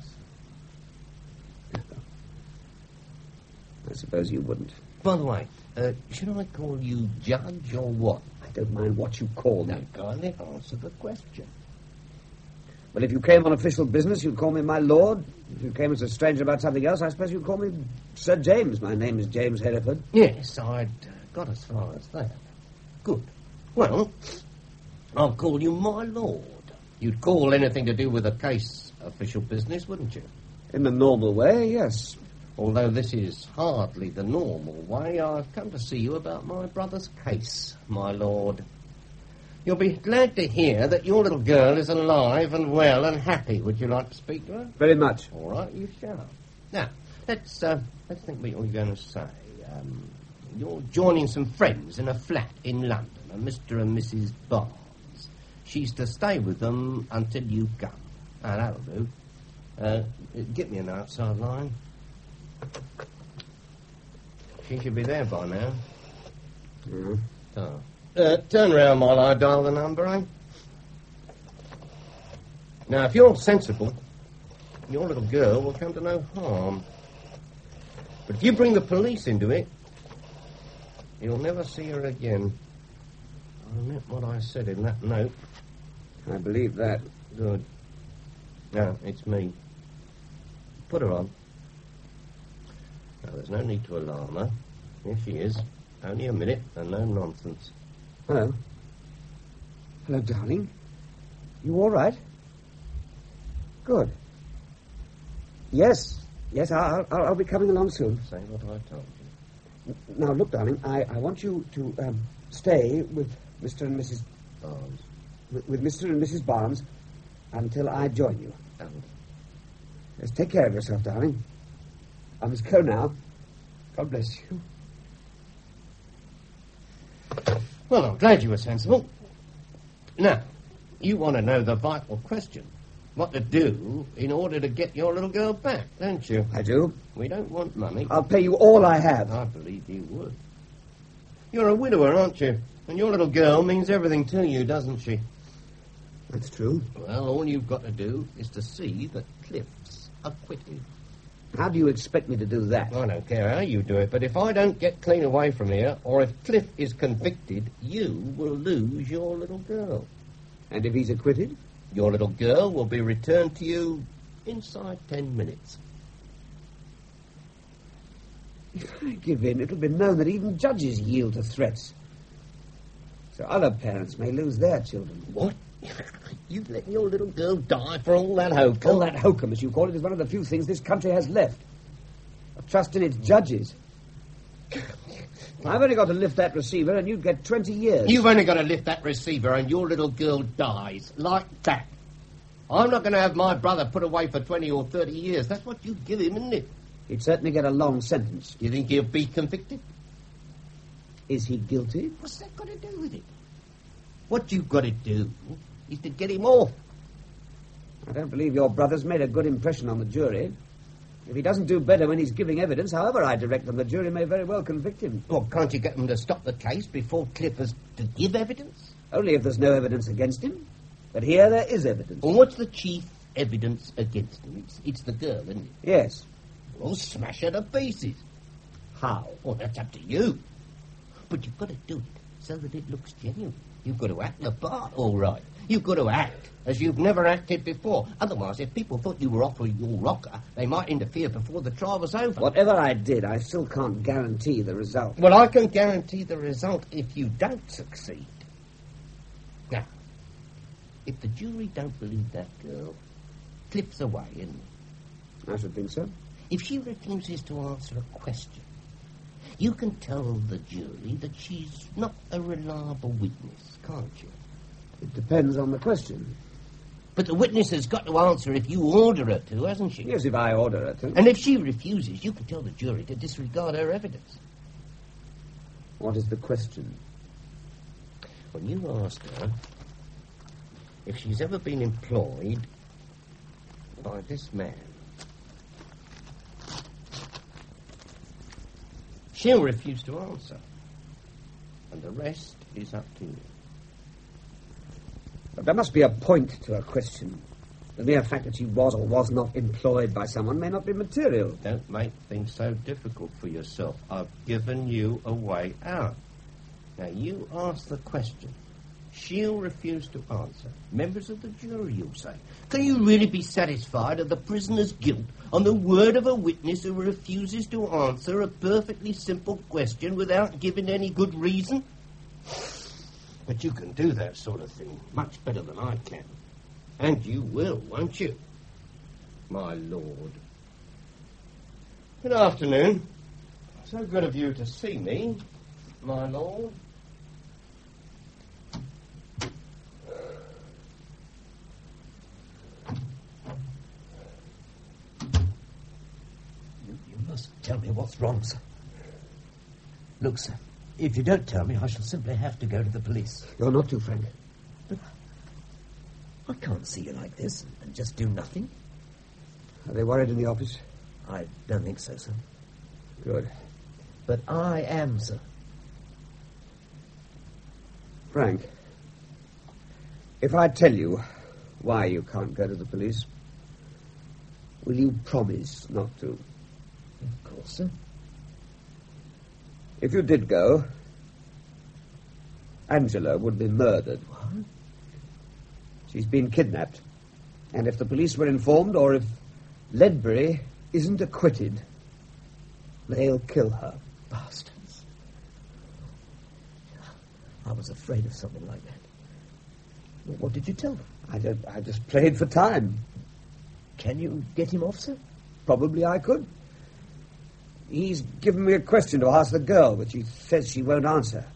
I suppose you wouldn't. By the way, should I call you Judge or what? I don't mind what you call me. Now, kindly answer the question. Well, if you came on official business, you'd call me my lord. If you came as a stranger about something else, I suppose you'd call me Sir James. My name is James Hereford. Yes, I'd got as far as that. Good. Well, I'll call you my lord. You'd call anything to do with a case official business, wouldn't you? In the normal way, yes. Although this is hardly the normal way, I've come to see you about my brother's case, my lord. You'll be glad to hear that your little girl is alive and well and happy. Would you like to speak to her? Very much. All right, you shall. Now, let's think what you're going to say. You're joining some friends in a flat in London, a Mr. and Mrs. Barnes. She's to stay with them until you come. Ah, that'll do. Get me an outside line. She should be there by now. Mm. Oh. Turn round while I dial the number, eh? Now, if you're sensible, your little girl will come to no harm. But if you bring the police into it, you'll never see her again. I meant what I said in that note. I believe that. Good. Now, it's me. Put her on. Now, there's no need to alarm her. Here she is. Only a minute, and no nonsense. Hello. Hello, darling. You all right? Good. Yes, I'll be coming along soon. Say what I told you. Now, look, darling, I want you to stay with Mr. and Mrs. Barnes. With Mr. and Mrs. Barnes until I join you. Oh. Yes, take care of yourself, darling. I must go now. God bless you. Well, I'm glad you were sensible. Now, you want to know the vital question. What to do in order to get your little girl back, don't you? I do. We don't want money. I'll pay you all I have. I believe you would. You're a widower, aren't you? And your little girl means everything to you, doesn't she? That's true. Well, all you've got to do is to see that Cliff's acquitted. How do you expect me to do that? I don't care how you do it, but if I don't get clean away from here, or if Cliff is convicted, you will lose your little girl. And if he's acquitted? Your little girl will be returned to you inside 10 minutes. If I give in, it'll be known that even judges yield to threats. So other parents may lose their children. What? You let your little girl die for all that hokum? All that hokum, as you call it, is one of the few things this country has left. A trust in its judges. I've only got to lift that receiver and you'd get 20 years. You've only got to lift that receiver and your little girl dies. Like that. I'm not going to have my brother put away for 20 or 30 years. That's what you give him, isn't it? He'd certainly get a long sentence. You think he'll be convicted? Is he guilty? What's that got to do with it? What you've got to do is to get him off. I don't believe your brother's made a good impression on the jury. If he doesn't do better when he's giving evidence, however I direct them, the jury may very well convict him. Well, can't you get them to stop the case before Cliff has to give evidence? Only if there's no evidence against him. But here there is evidence. Well, what's the chief evidence against him? It's the girl, isn't it? Yes. Well, smash her to pieces. How? Well, that's up to you. But you've got to do it so that it looks genuine. You've got to act the part, all right. You've got to act as you've never acted before. Otherwise, if people thought you were offering your rocker, they might interfere before the trial was over. Whatever I did, I still can't guarantee the result. Well, I can guarantee the result if you don't succeed. Now, if the jury don't believe that girl, Cliff's away, isn't he? I should think so. If she refuses to answer a question, you can tell the jury that she's not a reliable witness, can't you? It depends on the question. But the witness has got to answer if you order her to, hasn't she? Yes, if I order her to. And if she refuses, you can tell the jury to disregard her evidence. What is the question? When you ask her if she's ever been employed by this man, she'll refuse to answer. And the rest is up to you. But there must be a point to a question. The mere fact that she was or was not employed by someone may not be material. Don't make things so difficult for yourself. I've given you a way out. Now, you ask the question. She'll refuse to answer. Members of the jury, you'll say. Can you really be satisfied of the prisoner's guilt on the word of a witness who refuses to answer a perfectly simple question without giving any good reason? But you can do that sort of thing much better than I can. And you will, won't you, my lord? Good afternoon. So good of you to see me, my lord. You must tell me what's wrong, sir. Look, sir, if you don't tell me, I shall simply have to go to the police. You're not too frank. But I can't see you like this and just do nothing. Are they worried in the office? I don't think so, sir. Good. But I am, sir. Frank, if I tell you why you can't go to the police, will you promise not to? Of course, sir. If you did go, Angela would be murdered. What? She's been kidnapped. And if the police were informed, or if Ledbury isn't acquitted, they'll kill her. Bastards. I was afraid of something like that. Well, what did you tell them? I just played for time. Can you get him off, sir? Probably I could. He's given me a question to ask the girl, but she says she won't answer.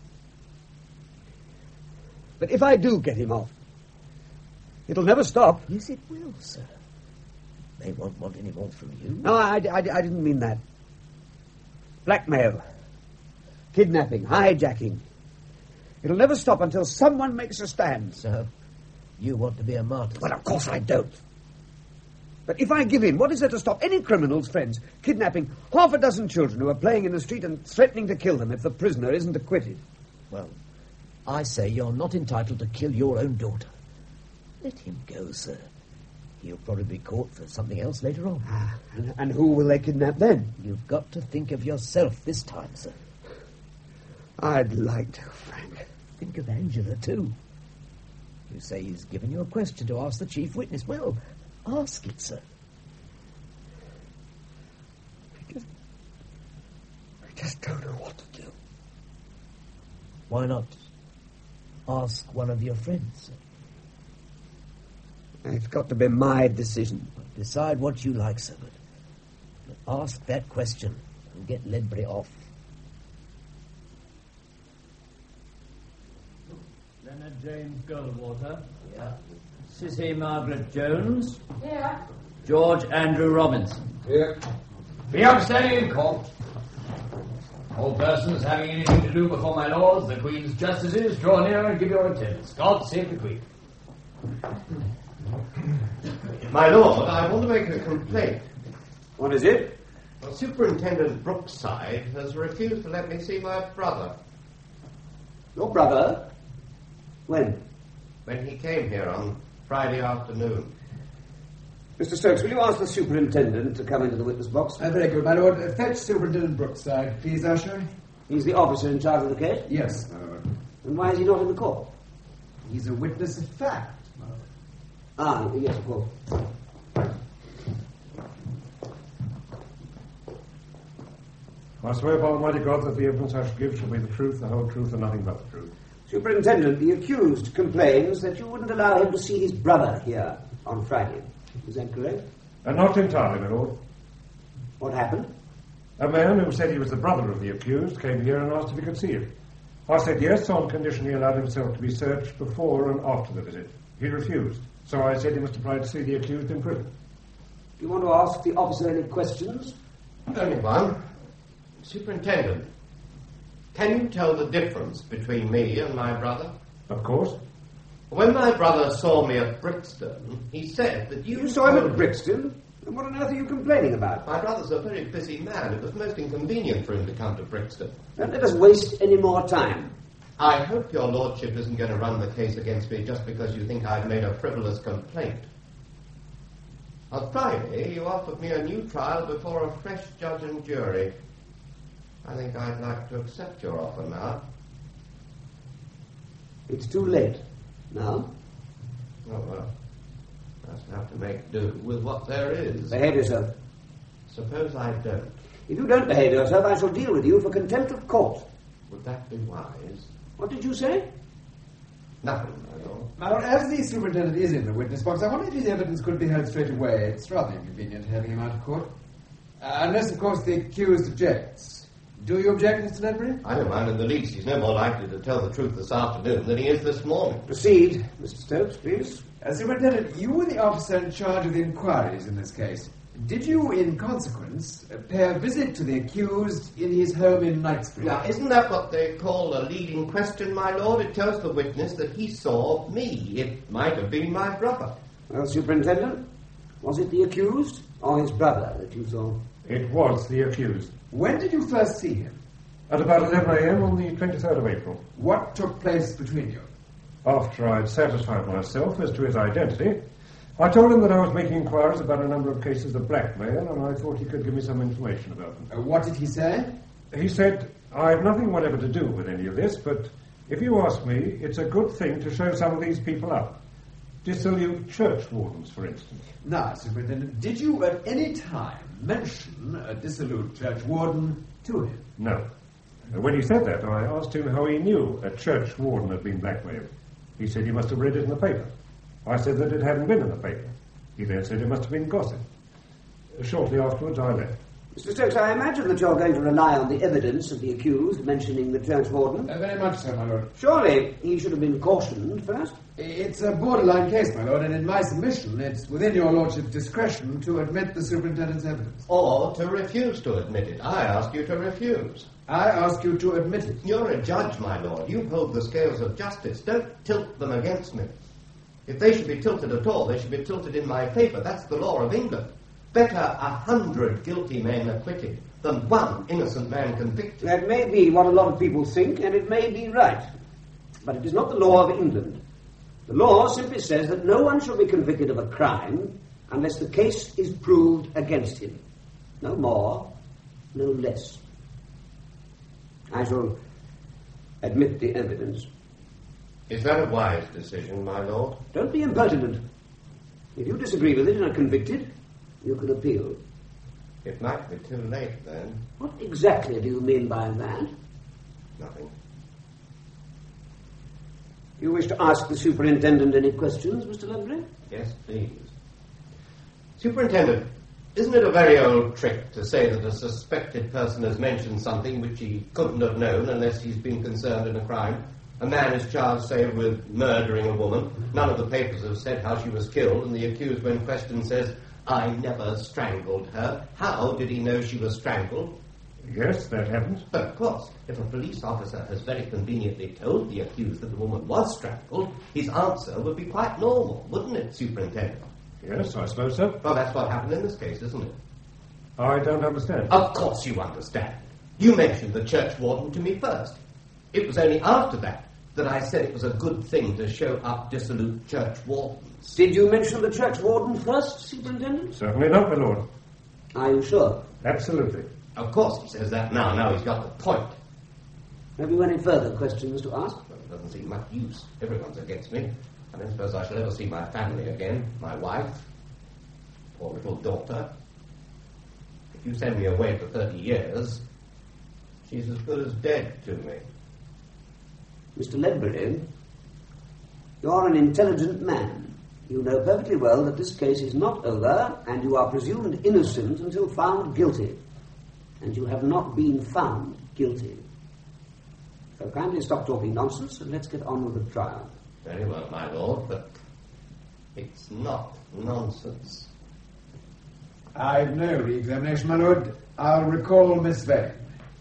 But if I do get him off, it'll never stop. Yes, it will, sir. They won't want any more from you. No, I didn't mean that. Blackmail, kidnapping, hijacking. It'll never stop until someone makes a stand. So, you want to be a martyr? Well, of course I don't. But if I give in, what is there to stop any criminal's friends kidnapping half a dozen children who are playing in the street and threatening to kill them if the prisoner isn't acquitted? Well, I say you're not entitled to kill your own daughter. Let him go, sir. He'll probably be caught for something else later on. And who will they kidnap then? You've got to think of yourself this time, sir. I'd like to, Frank. Think of Angela, too. You say he's given you a question to ask the chief witness. Well, ask it, sir. I just don't know what to do. Why not ask one of your friends, sir? It's got to be my decision. Decide what you like, sir, but ask that question and get Ledbury off. Leonard James Goldwater. Yeah. Sissy Margaret Jones. Here. George Andrew Robinson. Here. Be upstanding in court. All persons having anything to do before my lords, the Queen's justices, draw near and give your attendance. God save the Queen. My lord, I want to make a complaint. What is it? Well, Superintendent Brookside has refused to let me see my brother. Your brother? When? When he came here on Friday afternoon. Mr. Stokes, will you ask the superintendent to come into the witness box? Very good, my lord. Fetch Superintendent Brookside, please, Usher. He's the officer in charge of the case? Yes, my lord. And why is he not in the court? He's a witness of fact, my lord. Ah, yes, of course. I swear by Almighty God that the evidence I shall give shall be the truth, the whole truth, and nothing but the truth. Superintendent, the accused complains that you wouldn't allow him to see his brother here on Friday. Is that correct? Not entirely, my lord. What happened? A man who said he was the brother of the accused came here and asked if he could see him. I said yes, on condition he allowed himself to be searched before and after the visit. He refused, so I said he must apply to see the accused in prison. Do you want to ask the officer any questions? Only one. Superintendent, can you tell the difference between me and my brother? Of course. When my brother saw me at Brixton, he said that you... You saw him at Brixton? And what on earth are you complaining about? My brother's a very busy man. It was most inconvenient for him to come to Brixton. Don't let us waste any more time. I hope your lordship isn't going to run the case against me just because you think I've made a frivolous complaint. On Friday, you offered me a new trial before a fresh judge and jury. I think I'd like to accept your offer now. It's too late. Now? Oh, well, I just have to make do with what there is. Behave yourself. Suppose I don't. If you don't behave yourself, I shall deal with you for contempt of court. Would that be wise? What did you say? Nothing, my lord. My lord, as the superintendent is in the witness box, I wonder if his evidence could be heard straight away. It's rather inconvenient having him out of court. Unless, of course, the accused objects. Do you object, Mr. Ledbury? I don't mind in the least. He's no more likely to tell the truth this afternoon than he is this morning. Proceed, Mr. Stokes, please. Superintendent, you were the officer in charge of the inquiries in this case. Did you, in consequence, pay a visit to the accused in his home in Knightsbridge? Now, isn't that what they call a leading question, my lord? It tells the witness that he saw me. It might have been my brother. Well, Superintendent, was it the accused or his brother that you saw? It was the accused. When did you first see him? At about 11 a.m. on the 23rd of April. What took place between you? After I'd satisfied myself as to his identity, I told him that I was making inquiries about a number of cases of blackmail, and I thought he could give me some information about them. What did he say? He said, I've nothing whatever to do with any of this, but if you ask me, it's a good thing to show some of these people up. Dissolute church wardens, for instance. Now, Superintendent, did you at any time mention a dissolute church warden to him? No. When he said that, I asked him how he knew a church warden had been blackmailed. He said he must have read it in the paper. I said that it hadn't been in the paper. He then said it must have been gossip. Shortly afterwards, I left. Mr. Stokes, I imagine that you're going to rely on the evidence of the accused mentioning the church warden. Very much so, my lord. Surely he should have been cautioned first. It's a borderline case, my lord, and in my submission, it's within your lordship's discretion to admit the superintendent's evidence. Or to refuse to admit it. I ask you to refuse. I ask you to admit it. You're a judge, my lord. You hold the scales of justice. Don't tilt them against me. If they should be tilted at all, they should be tilted in my favour. That's the law of England. Better 100 guilty men acquitted than one innocent man convicted. That may be what a lot of people think, and it may be right. But it is not the law of England. The law simply says that no one shall be convicted of a crime unless the case is proved against him. No more, no less. I shall admit the evidence. Is that a wise decision, my lord? Don't be impertinent. If you disagree with it and are convicted, you can appeal. It might be too late, then. What exactly do you mean by that? Nothing. You wish to ask the superintendent any questions, Mr. Ledbury? Yes, please. Superintendent, isn't it a very old trick to say that a suspected person has mentioned something which he couldn't have known unless he's been concerned in a crime? A man is charged, say, with murdering a woman. None of the papers have said how she was killed, and the accused, when questioned, says, "I never strangled her." How did he know she was strangled? Yes, that happens. But of course, if a police officer has very conveniently told the accused that the woman was strangled, his answer would be quite normal, wouldn't it, Superintendent? Yes, I suppose so. Well, that's what happened in this case, isn't it? I don't understand. Of course you understand. You mentioned the church warden to me first. It was only after that I said it was a good thing to show up dissolute church wardens. Did you mention the church warden first, Superintendent? Certainly not, my lord. Are you sure? Absolutely. Of course he says that now. Now he's got the point. Have you any further questions to ask? Well, it doesn't seem much use. Everyone's against me. I don't suppose I shall ever see my family again. My wife. Poor little daughter. If you send me away for 30 years, she's as good as dead to me. Mr. Ledbury, you're an intelligent man. You know perfectly well that this case is not over, and you are presumed innocent until found guilty. And you have not been found guilty. So kindly stop talking nonsense and let's get on with the trial. Very well, my lord, but it's not nonsense. I've no re-examination, my lord. I'll recall Miss Vane.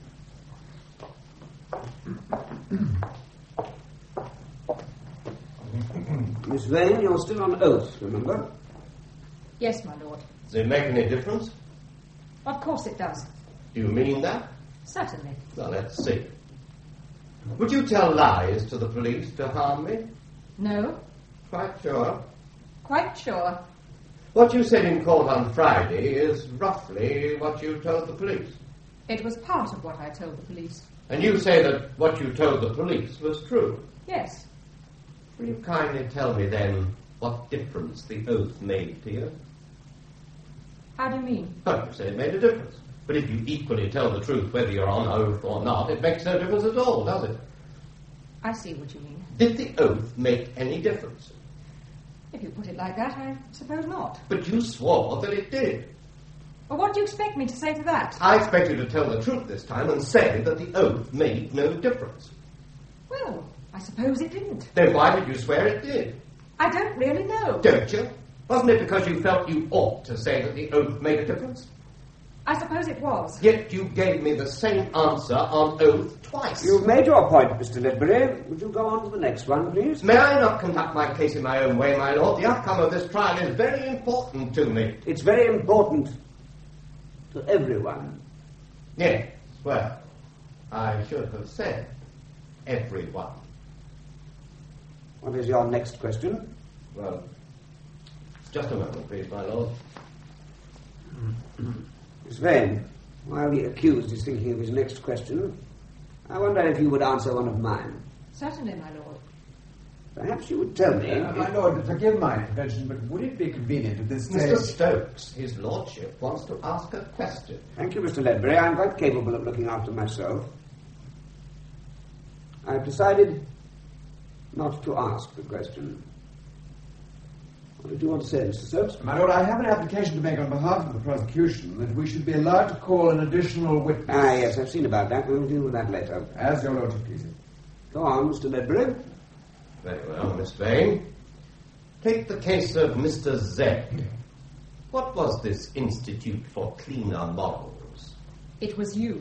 Miss Vane, you're still on oath, remember? Yes, my lord. Does it make any difference? Of course it does. Do you mean that? Certainly. Well, let's see. Would you tell lies to the police to harm me? No. Quite sure? Quite sure. What you said in court on Friday is roughly what you told the police. It was part of what I told the police. And you say that what you told the police was true? Yes. Will you kindly tell me, then, what difference the oath made to you? How do you mean? Well, you say it made a difference. But if you equally tell the truth whether you're on oath or not, it makes no difference at all, does it? I see what you mean. Did the oath make any difference? If you put it like that, I suppose not. But you swore that it did. Well, what do you expect me to say to that? I expect you to tell the truth this time and say that the oath made no difference. Well, I suppose it didn't. Then why did you swear it did? I don't really know. Don't you? Wasn't it because you felt you ought to say that the oath made a difference? I suppose it was. Yet you gave me the same answer on oath twice. You've made your point, Mr. Ledbury. Would you go on to the next one, please? May I not conduct my case in my own way, my lord? The outcome of this trial is very important to me. It's very important to everyone. Yes, well, I should have said everyone. What is your next question? Well, just a moment, please, my lord. Miss Vane, while the accused is thinking of his next question, I wonder if you would answer one of mine. Certainly, my lord. Perhaps you would tell me... My lord, forgive my intervention, but would it be convenient at this stage... Mr. Stokes, his lordship wants to ask a question. Thank you, Mr. Ledbury. I'm quite capable of looking after myself. I've decided not to ask the question. What did you want to say, Mr. Stokes? My lord, I have an application to make on behalf of the prosecution that we should be allowed to call an additional witness. Ah, yes, I've seen about that. We'll deal with that later. As your lordship pleases. Go on, Mr. Ledbury. Very well, Miss Vane. Take the case of Mr. Z. What was this Institute for Cleaner Morals? It was you.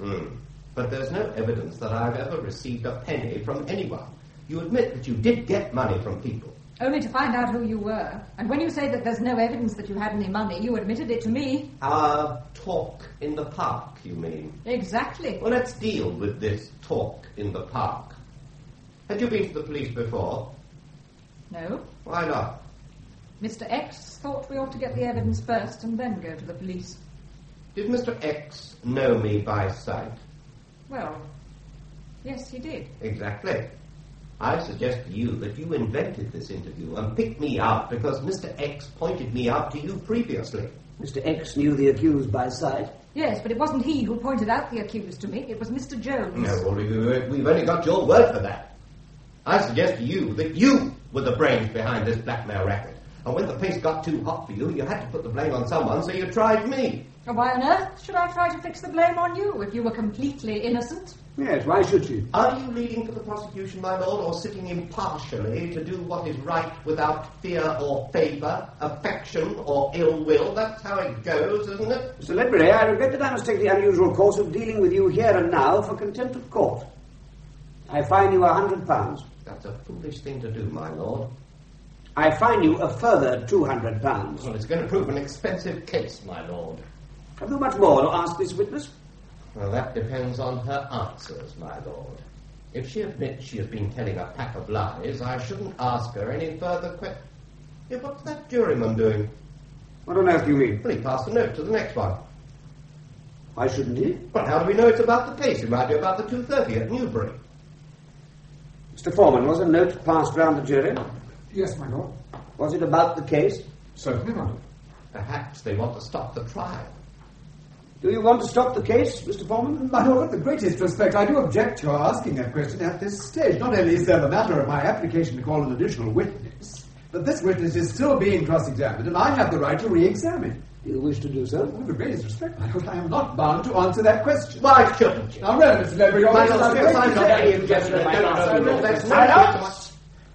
But there's no evidence that I've ever received a penny from anyone. You admit that you did get money from people. Only to find out who you were. And when you say that there's no evidence that you had any money, you admitted it to me. Our talk in the park, you mean? Exactly. Well, let's deal with this talk in the park. Had you been to the police before? No. Why not? Mr. X thought we ought to get the evidence first and then go to the police. Did Mr. X know me by sight? Well, yes, he did. Exactly. I suggest to you that you invented this interview and picked me out because Mr. X pointed me out to you previously. Mr. X knew the accused by sight? Yes, but it wasn't he who pointed out the accused to me. It was Mr. Jones. No, well, we've only got your word for that. I suggest to you that you were the brains behind this blackmail racket. And when the pace got too hot for you, you had to put the blame on someone, so you tried me. And why on earth should I try to fix the blame on you if you were completely innocent? Yes, why should she? Are you leading for the prosecution, my lord, or sitting impartially to do what is right without fear or favour, affection or ill will? That's how it goes, isn't it? Mr. Ledbury, I regret that I must take the unusual course of dealing with you here and now for contempt of court. I fine you £100. That's a foolish thing to do, my lord. I fine you a further £200. Well, it's going to prove an expensive case, my lord. Have you much more to ask this witness? Well, that depends on her answers, my lord. If she admits she has been telling a pack of lies, I shouldn't ask her any further questions. Yeah, what's that juryman doing? What on earth do you mean? Well, he passed the note to the next one. Why shouldn't he? Well, how do we know it's about the case? It might be about the 2:30 at Newbury. Mr. Foreman, was a note passed round the jury? Yes, my lord. Was it about the case? Certainly, my lord. Perhaps they want to stop the trial. Do you want to stop the case, Mr. Foreman? My lord, with the greatest respect, I do object to your asking that question at this stage. Not only is there the matter of my application to call an additional witness, but this witness is still being cross-examined, and I have the right to re-examine. Do you wish to do so? With the greatest respect, my lord, I am not bound to answer that question. Why shouldn't you? Now, really, Mr. Ledbury, you're... Silence!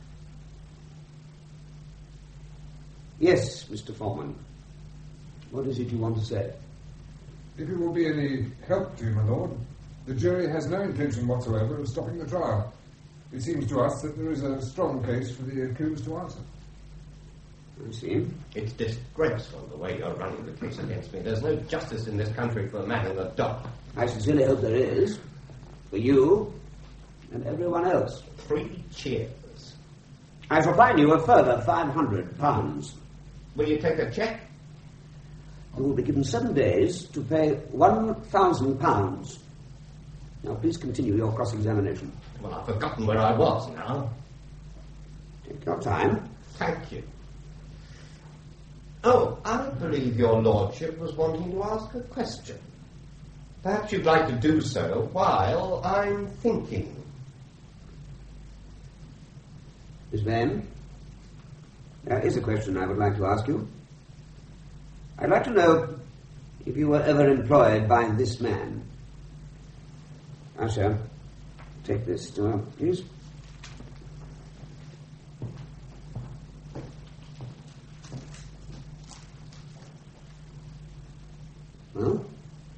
Yes, Mr. Foreman. What is it you want to say? If it will be any help to you, my lord, the jury has no intention whatsoever of stopping the trial. It seems to us that there is a strong case for the accused to answer. I see. It's disgraceful the way you're running the case against me. There's no justice in this country for a man in the dock. I sincerely hope there is. For you and everyone else. 3 cheers. I shall fine you a further £500. Will you take a cheque? You will be given 7 days to pay £1,000. Now, please continue your cross-examination. Well, I've forgotten where I was now. Take your time. Thank you. Oh, I believe your lordship was wanting to ask a question. Perhaps you'd like to do so while I'm thinking. Miss Vane, there is a question I would like to ask you. I'd like to know if you were ever employed by this man. Usher, take this to her, please. Well?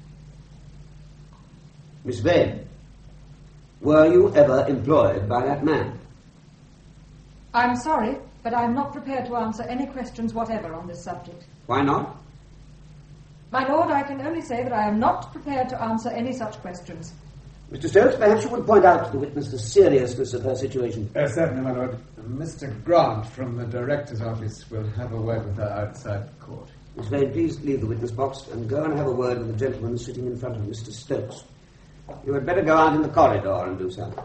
Miss Vane, were you ever employed by that man? I'm sorry, but I'm not prepared to answer any questions whatever on this subject. Why not? My lord, I can only say that I am not prepared to answer any such questions. Mr. Stokes, perhaps you would point out to the witness the seriousness of her situation. Certainly, my lord. Mr. Grant from the director's office will have a word with her outside the court. Miss Vane, please leave the witness box and go and have a word with the gentleman sitting in front of Mr. Stokes. You had better go out in the corridor and do so.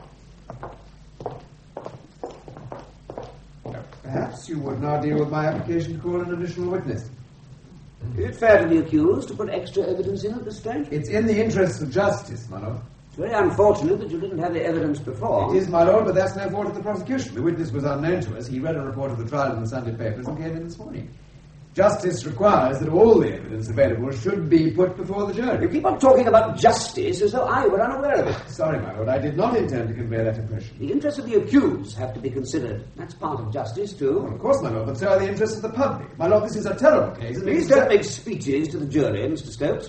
Perhaps you would now deal with my application to call an additional witness. Is it fair to the accused to put extra evidence in at this stage? It's in the interests of justice, my lord. It's very unfortunate that you didn't have the evidence before. It is, my lord, but that's no fault of the prosecution. The witness was unknown to us. He read a report of the trial in the Sunday papers and came in this morning. Justice requires that all the evidence available should be put before the jury. You keep on talking about justice as though I were unaware of it. Sorry, my lord, I did not intend to convey that impression. The interests of the accused have to be considered. That's part of justice, too. Well, of course, my lord, but so are the interests of the public. My lord, this is a terrible case. Please don't make speeches to the jury, Mr. Stokes.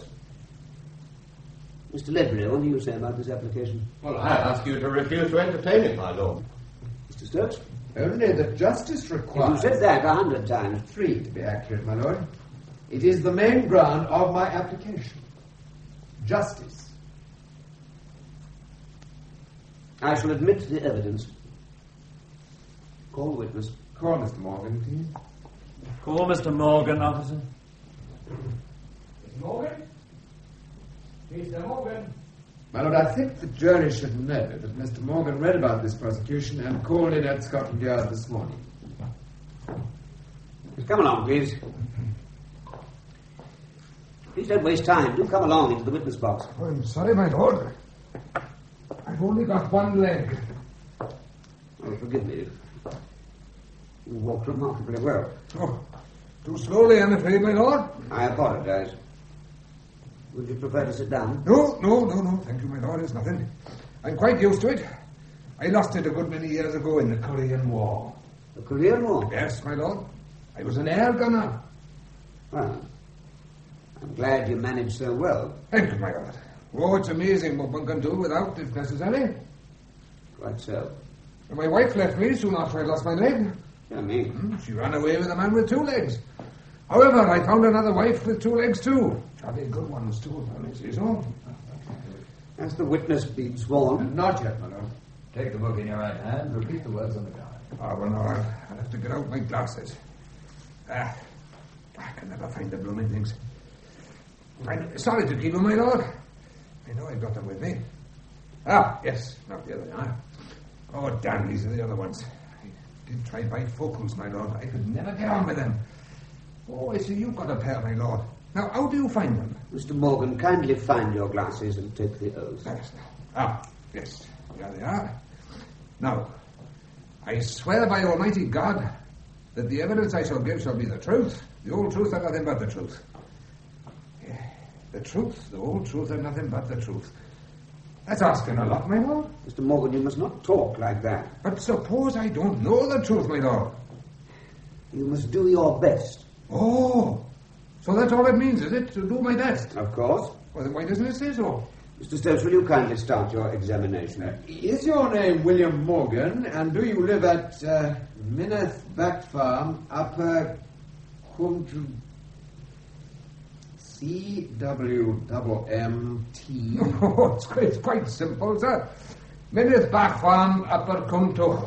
Mr. Ledbury, what do you say about this application? Well, I ask you to refuse to entertain it, my lord. Mr. Stokes? Only that justice requires... You said that 100 times. 3, to be accurate, my lord. It is the main ground of my application. Justice. I shall admit the evidence. Call the witness. Call Mr. Morgan, please. Call Mr. Morgan, officer. Mr. Morgan? Mr. Morgan? My lord, I think the jury should know that Mr. Morgan read about this prosecution and called in at Scotland Yard this morning. Come along, please. Please don't waste time. Do come along into the witness box. Oh, I'm sorry, my lord. I've only got one leg. Oh, forgive me. You walked remarkably well. Oh, too slowly, I'm afraid, my lord. I apologize. Would you prefer to sit down? No. Thank you, my lord. It's nothing. I'm quite used to it. I lost it a good many years ago in the Korean War. The Korean War? Yes, my lord. I was an air gunner. Well, I'm glad you managed so well. Thank you, my lord. Oh, it's amazing what one can do without, if necessary. Quite so. And my wife left me soon after I lost my leg. Yeah, me. She ran away with a man with 2 legs. However, I found another wife with 2 legs, too. Jolly good ones, too, if I may say so. Has the witness been sworn? Not yet, my lord. Take the book in your right hand. Repeat the words on the card. Oh, well, no, I'll have to get out my glasses. I can never find the blooming things. I'm sorry to keep them, my lord. I know I've got them with me. Ah, yes, now here they are. Oh, damn, these are the other ones. I did try bifocals, my lord. I could never get on with them. Oh, I see you've got a pair, my lord. Now, how do you find them? Mr. Morgan, kindly find your glasses and take the oath. Yes. Ah, yes, here they are. Now, I swear by Almighty God that the evidence I shall give shall be the truth, the whole truth, and nothing but the truth. The truth, the whole truth, and nothing but the truth. That's asking a lot, my lord. Mr. Morgan, you must not talk like that. But suppose I don't know the truth, my lord. You must do your best. Oh, so that's all it means, is it? To do my best? Of course. Well, then why doesn't it say so? Mr. Stokes, will you kindly start your examination? Is your name William Morgan, and do you live at Minneth Back Farm, Upper Cwmtw... C-W-M-T... Oh, it's quite simple, sir. Minneth Back Farm, Upper Cwmtw.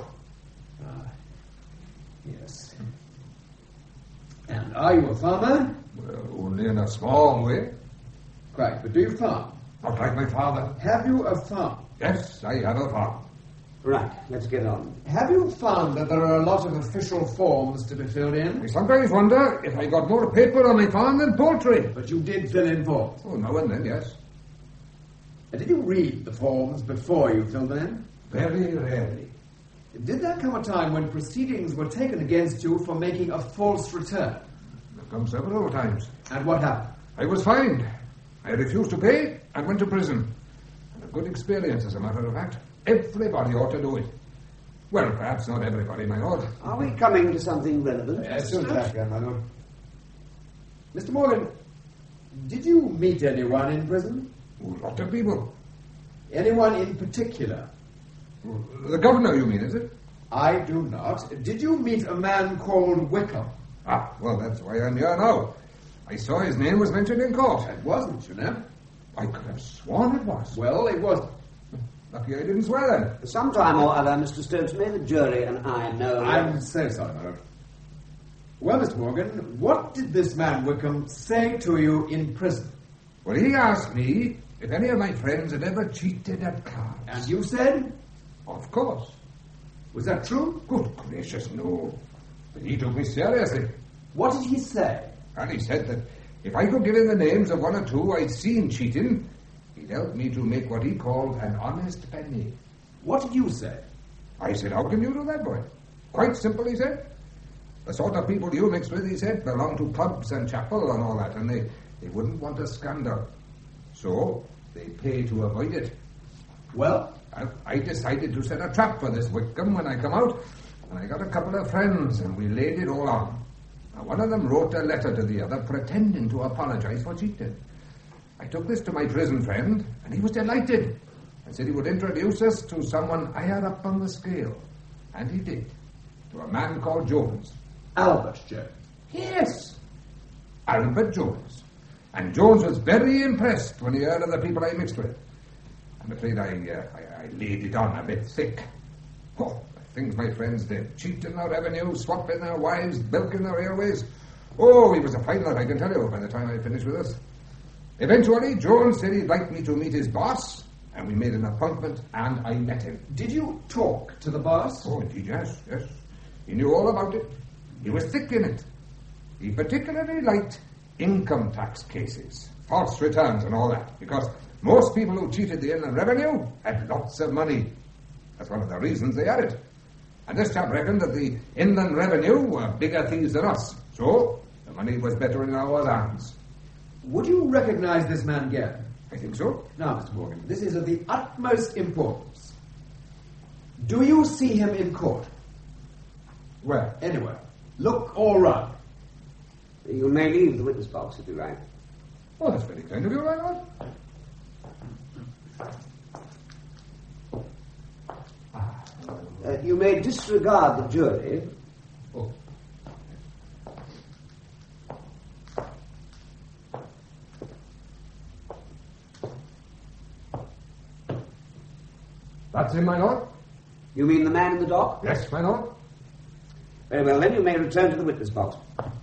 Yes. And are you a farmer? Well, only in a small way. Quite, but do you farm? Not like my father. Have you a farm? Yes, I have a farm. Right, let's get on. Have you found that there are a lot of official forms to be filled in? I sometimes wonder if I got more paper on my farm than poultry. But you did fill in forms? Oh, now and then, yes. And did you read the forms before you filled them in? Very rarely. Did there come a time when proceedings were taken against you for making a false return? There come several times. And what happened? I was fined. I refused to pay and went to prison. And a good experience, as a matter of fact. Everybody ought to do it. Well, perhaps not everybody, my lord. Are we coming to something relevant? Yes, soon as my lord. Mr. Morgan, did you meet anyone in prison? Oh, lots of people. Anyone in particular? The governor, you mean, is it? I do not. Did you meet a man called Wickham? Ah, well, that's why I'm here now. I saw his name was mentioned in court. It wasn't, you know. I could have sworn it was. Well, it wasn't. Lucky I didn't swear then. Sometime or other, Mr. Stokes, may the jury and I know... I'm so sorry, my lord. Well, Mr. Morgan, what did this man Wickham say to you in prison? Well, he asked me if any of my friends had ever cheated at cards. And you said? Of course. Was that true? Good gracious, no. But he took me seriously. What did he say? And he said that if I could give him the names of one or two I'd seen cheating, he He'd help me to make what he called an honest penny. What did you say? I said, how can you do that, boy? Quite simple, he said. The sort of people you mix with, he said, belong to pubs and chapel and all that, and they wouldn't want a scandal. So they pay to avoid it. Well? I decided to set a trap for this Wickham when I come out, and I got a couple of friends, and we laid it all on. Now, one of them wrote a letter to the other pretending to apologize for cheating. I took this to my prison friend, and he was delighted. I said he would introduce us to someone higher up on the scale. And he did. To a man called Jones. Albert Jones? Yes. Albert Jones. And Jones was very impressed when he heard of the people I mixed with. I'm afraid I laid it on a bit thick. Oh, the things my friends did. Cheating their revenue, swapping their wives, bilking their airways. Oh, he was a fine lad, I can tell you, by the time I finished with us. Eventually, Jones said he'd like me to meet his boss, and we made an appointment, and I met him. Did you talk to the boss? Oh, indeed, yes. He knew all about it. He was thick in it. He particularly liked income tax cases, false returns and all that, because most people who cheated the Inland Revenue had lots of money. That's one of the reasons they had it. And this chap reckoned that the Inland Revenue were bigger thieves than us, so the money was better in our hands. Would you recognize this man again? I think so. Now, Mr. Morgan, this is of the utmost importance. Do you see him in court? Where? Anywhere. Look all round. You may leave the witness box if you like. Oh, that's very kind of you, my lord. You may disregard the jury. Oh. That's him, my lord. You mean the man in the dock? Yes, my lord. Very well, then you may return to the witness box.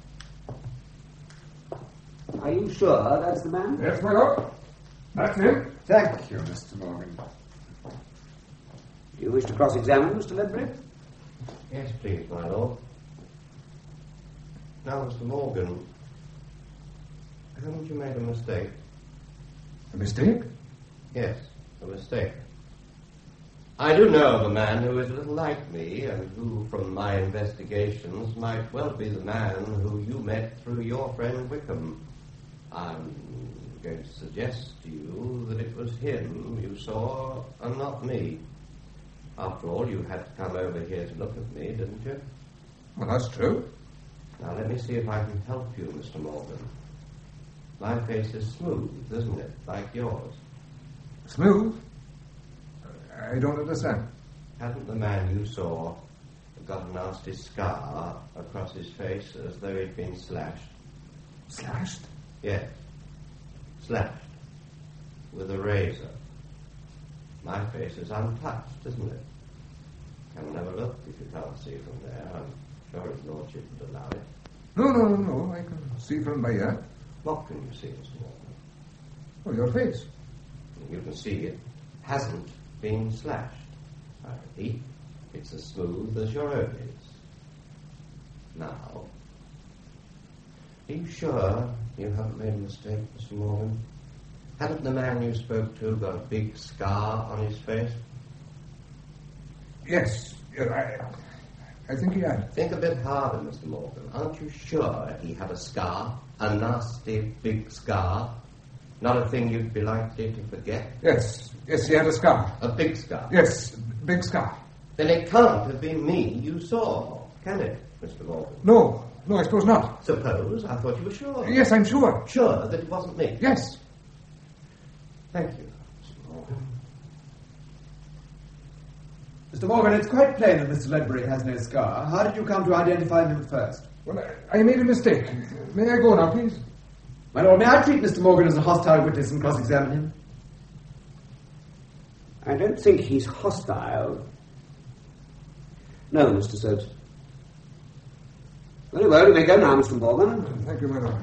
Are you sure that's the man? Yes, my lord. That's him. Thank you, Mr. Morgan. Do you wish to cross-examine Mr. Ledbury? Yes, please, my lord. Now, Mr. Morgan, haven't you made a mistake? A mistake? Yes, a mistake. I do know of a man who is a little like me, and who, from my investigations, might well be the man who you met through your friend Wickham. I'm going to suggest to you that it was him you saw, and not me. After all, you had to come over here to look at me, didn't you? Well, that's true. Now, let me see if I can help you, Mr. Morgan. My face is smooth, isn't it? Like yours. Smooth? I don't understand. Hadn't the man you saw got a nasty scar across his face as though he'd been slashed? Slashed? Yes. Slashed. With a razor. My face is untouched, isn't it? Come and have a look if you can't see from there. I'm sure his lordship would allow it. No. I can see from by here. What can you see, Mr. Morgan? Oh, your face. You can see it hasn't been slashed. I repeat, it's as smooth as your own is. Now, are you sure you haven't made a mistake, Mr. Morgan? Hadn't the man you spoke to got a big scar on his face? Yes, I think he had. Think a bit harder, Mr. Morgan. Aren't you sure he had a scar? A nasty big scar? Not a thing you'd be likely to forget? Yes, he had a scar. A big scar? Yes, big scar. Then it can't have been me you saw, can it, Mr. Morgan? No, I suppose not. Suppose? I thought you were sure. Yes, I'm sure. Sure that it wasn't me? Yes. Thank you, Mr. Morgan. Mr. Morgan, it's quite plain that Mr. Ledbury has no scar. How did you come to identify him first? Well, I made a mistake. May I go now, please? My lord, may I treat Mr. Morgan as a hostile witness and cross-examine him? I don't think he's hostile. No, Mr. Soames. Very well, you may go now, Mr. Morgan. Thank you, my lord.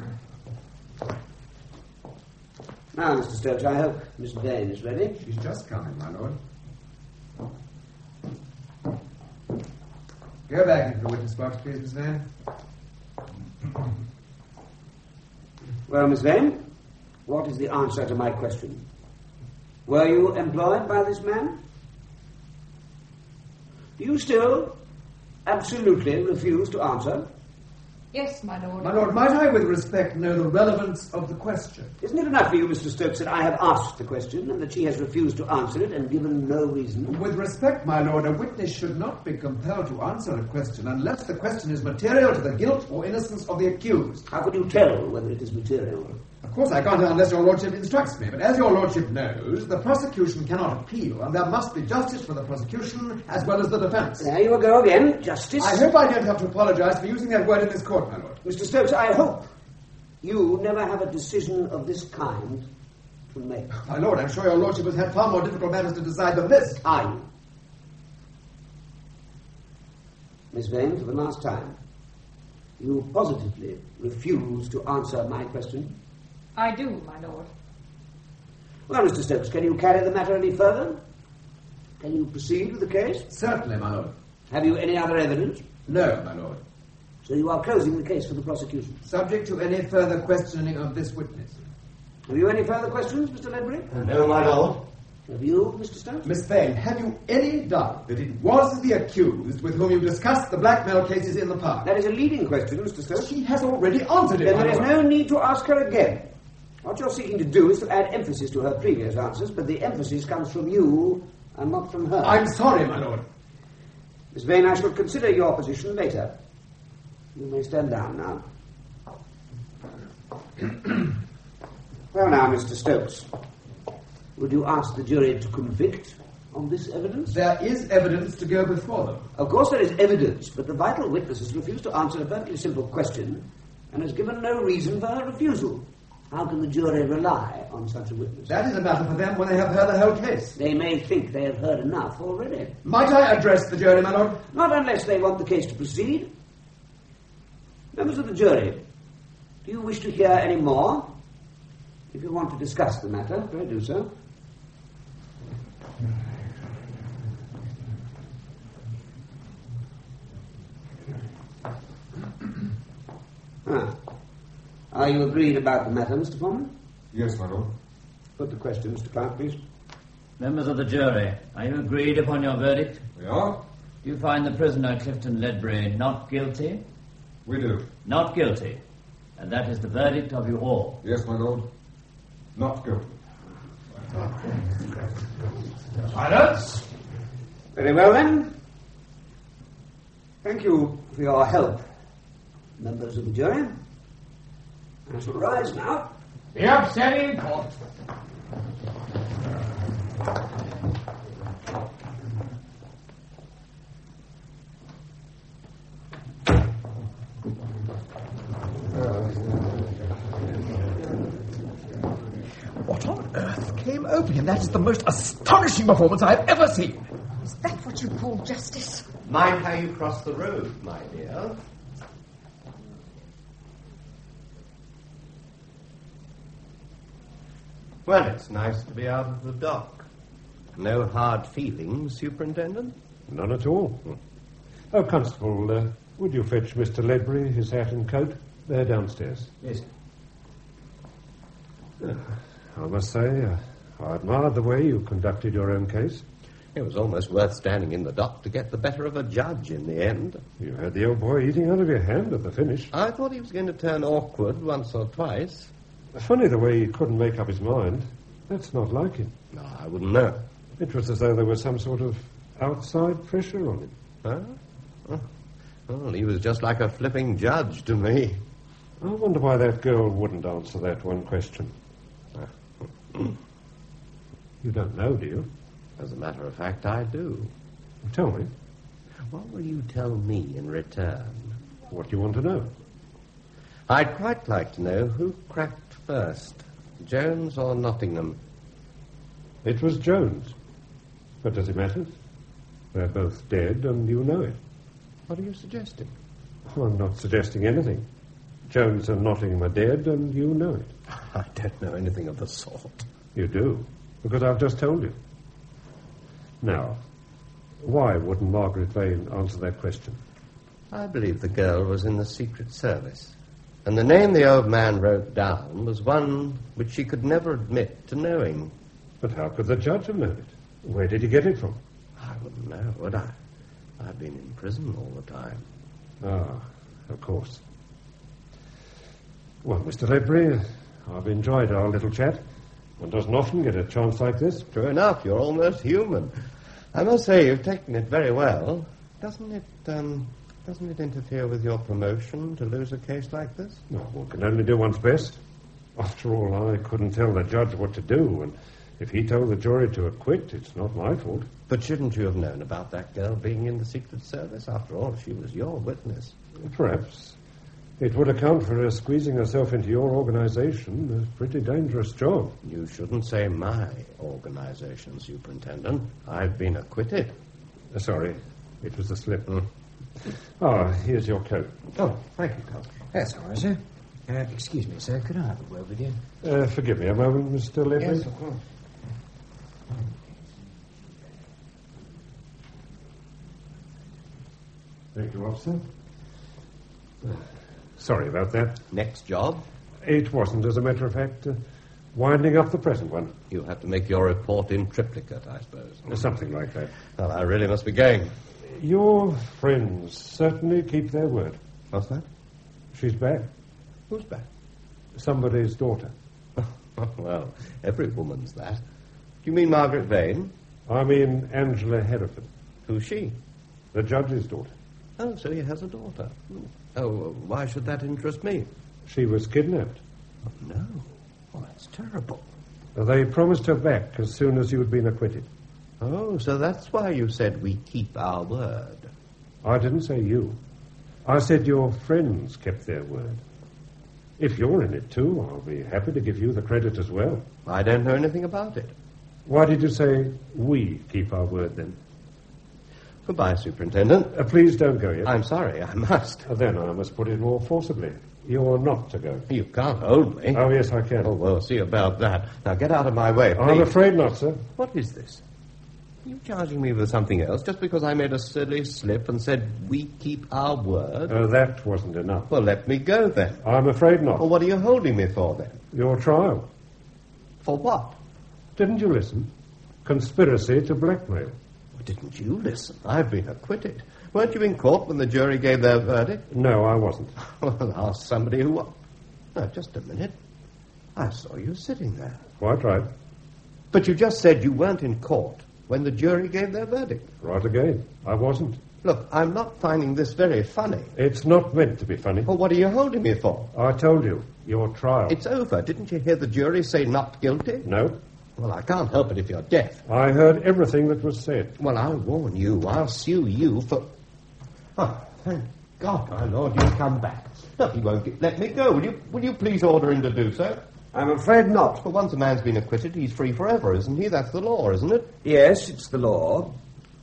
Now, Mr. Stokes, I hope Miss Vane is ready. She's just coming, my lord. Go back into the witness box, please, Miss Vane. Well, Miss Vane, what is the answer to my question? Were you employed by this man? Do you still absolutely refuse to answer? Yes, my lord. My lord, might I, with respect, know the relevance of the question? Isn't it enough for you, Mr. Stokes, that I have asked the question and that she has refused to answer it and given no reason? With respect, my lord, a witness should not be compelled to answer a question unless the question is material to the guilt or innocence of the accused. How could you tell whether it is material? Of course I can't unless your lordship instructs me, but as your lordship knows, the prosecution cannot appeal, and there must be justice for the prosecution as well as the defence. There you go again, justice. I hope I don't have to apologise for using that word in this court, my lord. Mr. Stokes, I hope you never have a decision of this kind to make. My lord, I'm sure your lordship has had far more difficult matters to decide than this. Are you? Miss Vane, for the last time, you positively refuse to answer my question? I do, my lord. Well, Mr. Stokes, can you carry the matter any further? Can you proceed with the case? Certainly, my lord. Have you any other evidence? No, my lord. So you are closing the case for the prosecution? Subject to any further questioning of this witness. Have you any further questions, Mr. Ledbury? No, my lord. Have you, Mr. Stokes? Miss Vane, have you any doubt that it was the accused with whom you discussed the blackmail cases in the park? That is a leading question, Mr. Stokes. She has already answered it, Then my there is lord. no need to ask her again. What you're seeking to do is to add emphasis to her previous answers, but the emphasis comes from you and not from her. I'm sorry, my lord. Miss Vane, I shall consider your position later. You may stand down now. Well now, Mr. Stokes, would you ask the jury to convict on this evidence? There is evidence to go before them. Of course there is evidence, but the vital witness has refused to answer a perfectly simple question and has given no reason for her refusal. How can the jury rely on such a witness? That is a matter for them when they have heard the whole case. They may think they have heard enough already. Might I address the jury, my lord? Not unless they want the case to proceed. Members of the jury, do you wish to hear any more? If you want to discuss the matter, pray do so. Are you agreed about the matter, Mr. Foreman? Yes, my lord. Put the question, Mr. Clark, please. Members of the jury, are you agreed upon your verdict? We are. Do you find the prisoner Clifton Ledbury not guilty? We do. Not guilty. And that is the verdict of you all? Yes, my lord. Not guilty. Silence. Very well, then. Thank you for your help, members of the jury. I shall rise now. The upsetting court. What on earth came over him? That is the most astonishing performance I have ever seen. Is that what you call justice? Mind how you cross the road, my dear. Well, it's nice to be out of the dock. No hard feelings, Superintendent? None at all. Oh, Constable, would you fetch Mr. Ledbury his hat and coat? They're downstairs. Yes. I must say, I admired the way you conducted your own case. It was almost worth standing in the dock to get the better of a judge in the end. You had the old boy eating out of your hand at the finish. I thought he was going to turn awkward once or twice. Funny the way he couldn't make up his mind. That's not like him. No, I wouldn't know. It was as though there was some sort of outside pressure on him. Huh? Well, he was just like a flipping judge to me. I wonder why that girl wouldn't answer that one question. You don't know, do you? As a matter of fact, I do. Tell me. What will you tell me in return? What do you want to know? I'd quite like to know who cracked first, Jones or Nottingham. It was Jones. But does it matter? They're both dead, and you know it. What are you suggesting? Oh, I'm not suggesting anything. Jones and Nottingham are dead, and you know it. I don't know anything of the sort. You do, because I've just told you. Now, why wouldn't Margaret Vane answer that question? I believe the girl was in the Secret Service, and the name the old man wrote down was one which she could never admit to knowing. But how could the judge have known it? Where did he get it from? I wouldn't know, would I? I've been in prison all the time. Ah, of course. Well, Mr. Ledbury, I've enjoyed our little chat. One doesn't often get a chance like this. True enough, you're almost human. I must say, you've taken it very well. Doesn't it interfere with your promotion to lose a case like this? No, one can only do one's best. After all, I couldn't tell the judge what to do, and if he told the jury to acquit, it's not my fault. But shouldn't you have known about that girl being in the Secret Service? After all, she was your witness. Perhaps. It would account for her squeezing herself into your organization. A pretty dangerous job. You shouldn't say my organization, Superintendent. I've been acquitted. Sorry, it was a slip. Ah, here's your coat. Oh, thank you, Coach. That's all right, sir. Excuse me, sir. Could I have a word with you? Forgive me a moment, Mr. Ledbury. Yes, of course. Thank you, officer. Sorry about that. Next job? It wasn't, as a matter of fact. Winding up the present one. You have to make your report in triplicate, I suppose. Something like that. Well, I really must be going. Your friends certainly keep their word. What's that? She's back. Who's back? Somebody's daughter. Well, every woman's that. Do you mean Margaret Vane? I mean Angela Hereford. Who's she? The judge's daughter. Oh, so he has a daughter. Oh, why should that interest me? She was kidnapped. Oh, no. Oh, that's terrible. They promised her back as soon as you had been acquitted. Oh, so that's why you said we keep our word. I didn't say you. I said your friends kept their word. If you're in it too, I'll be happy to give you the credit as well. I don't know anything about it. Why did you say we keep our word then? Goodbye, Superintendent. Please don't go yet. I'm sorry, I must. Then I must put it more forcibly. You're not to go. You can't hold me. Oh, yes, I can. Oh, well, see about that. Now, get out of my way, please. I'm afraid not, sir. What is this? Are you charging me with something else just because I made a silly slip and said we keep our word? That wasn't enough. Well, let me go then. I'm afraid not. Well, what are you holding me for then? Your trial. For what? Didn't you listen? Conspiracy to blackmail. Didn't you listen? I've been acquitted. Weren't you in court when the jury gave their verdict? No, I wasn't. Well, ask somebody who was. No, just a minute. I saw you sitting there. Quite right. But you just said you weren't in court when the jury gave their verdict. Right again. I wasn't. Look, I'm not finding this very funny. It's not meant to be funny. Well, what are you holding me for? I told you. Your trial. It's over. Didn't you hear the jury say not guilty? No. Well, I can't help it if you're deaf. I heard everything that was said. Well, I'll warn you. I'll sue you for... Oh, thank God, my lord, you've come back. No, he won't let me go. Will you please order him to do so? I'm afraid not. Well, once a man's been acquitted, he's free forever, isn't he? That's the law, isn't it? Yes, it's the law.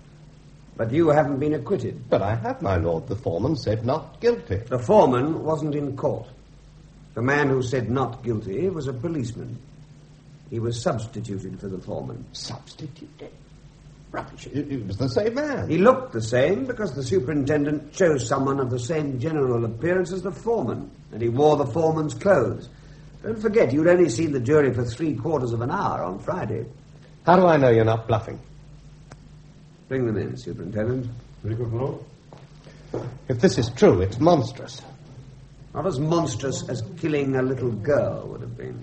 But you haven't been acquitted. But I have, my lord. The foreman said not guilty. The foreman wasn't in court. The man who said not guilty was a policeman. He was substituted for the foreman. Substituted? Rubbish. It was the same man. He looked the same because the superintendent chose someone of the same general appearance as the foreman, and he wore the foreman's clothes. Don't forget, you'd only seen the jury for 3/4 of an hour on Friday. How do I know you're not bluffing? Bring them in, Superintendent. Very good, Lord. If this is true, it's monstrous. Not as monstrous as killing a little girl would have been.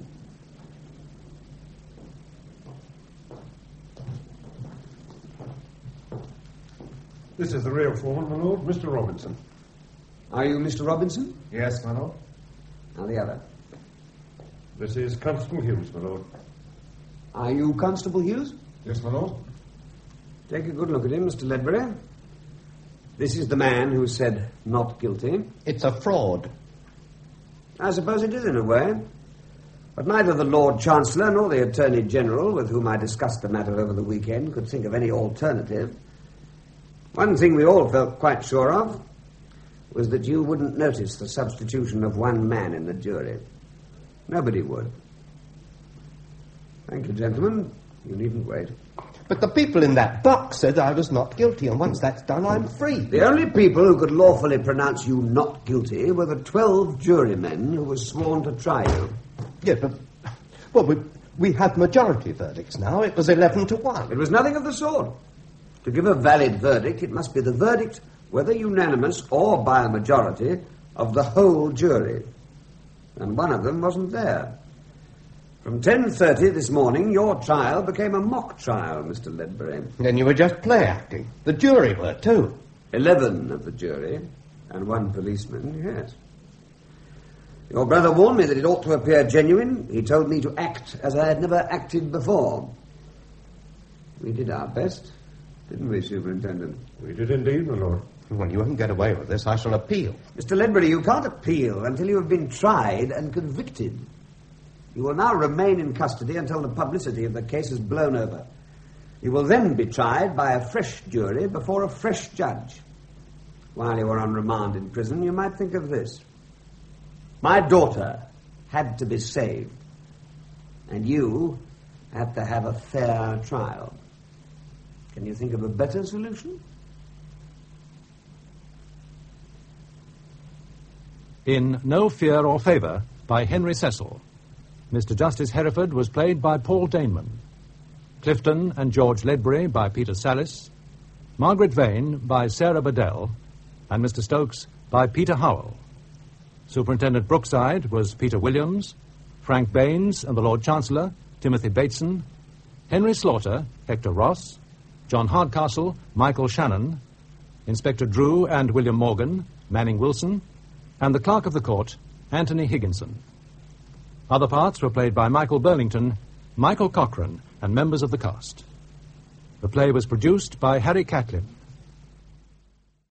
This is the real foreman, my lord, Mr. Robinson. Are you Mr. Robinson? Yes, my lord. Now the other. This is Constable Hughes, my lord. Are you Constable Hughes? Yes, my lord. Take a good look at him, Mr. Ledbury. This is the man who said not guilty. It's a fraud. I suppose it is in a way. But neither the Lord Chancellor nor the Attorney General, with whom I discussed the matter over the weekend, could think of any alternative. One thing we all felt quite sure of was that you wouldn't notice the substitution of one man in the jury. Nobody would. Thank you, gentlemen. You needn't wait. But the people in that box said I was not guilty, and once that's done, I'm free. The only people who could lawfully pronounce you not guilty were the 12 jurymen who were sworn to try you. Yes, but... Well, We had majority verdicts now. It was 11-1. It was nothing of the sort. To give a valid verdict, it must be the verdict, whether unanimous or by a majority, of the whole jury. And one of them wasn't there. From 10:30 this morning, your trial became a mock trial, Mr. Ledbury. Then you were just play acting. The jury were, too. 11 of the jury, and 1 policeman, yes. Your brother warned me that it ought to appear genuine. He told me to act as I had never acted before. We did our best, didn't we, Superintendent? We did indeed, my lord. Well, you won't get away with this. I shall appeal. Mr. Ledbury, you can't appeal until you have been tried and convicted. You will now remain in custody until the publicity of the case is blown over. You will then be tried by a fresh jury before a fresh judge. While you are on remand in prison, you might think of this. My daughter had to be saved, and you had to have a fair trial. Can you think of a better solution? In No Fear or Favour by Henry Cecil, Mr. Justice Hereford was played by Paul Daneman, Clifton and George Ledbury by Peter Sallis, Margaret Vane by Sarah Bedell, and Mr. Stokes by Peter Howell. Superintendent Brookside was Peter Williams, Frank Baines and the Lord Chancellor, Timothy Bateson, Henry Slaughter, Hector Ross, John Hardcastle, Michael Shannon, Inspector Drew and William Morgan, Manning Wilson, and the Clerk of the Court, Anthony Higginson. Other parts were played by Michael Burlington, Michael Cochrane, and members of the cast. The play was produced by Harry Catlin.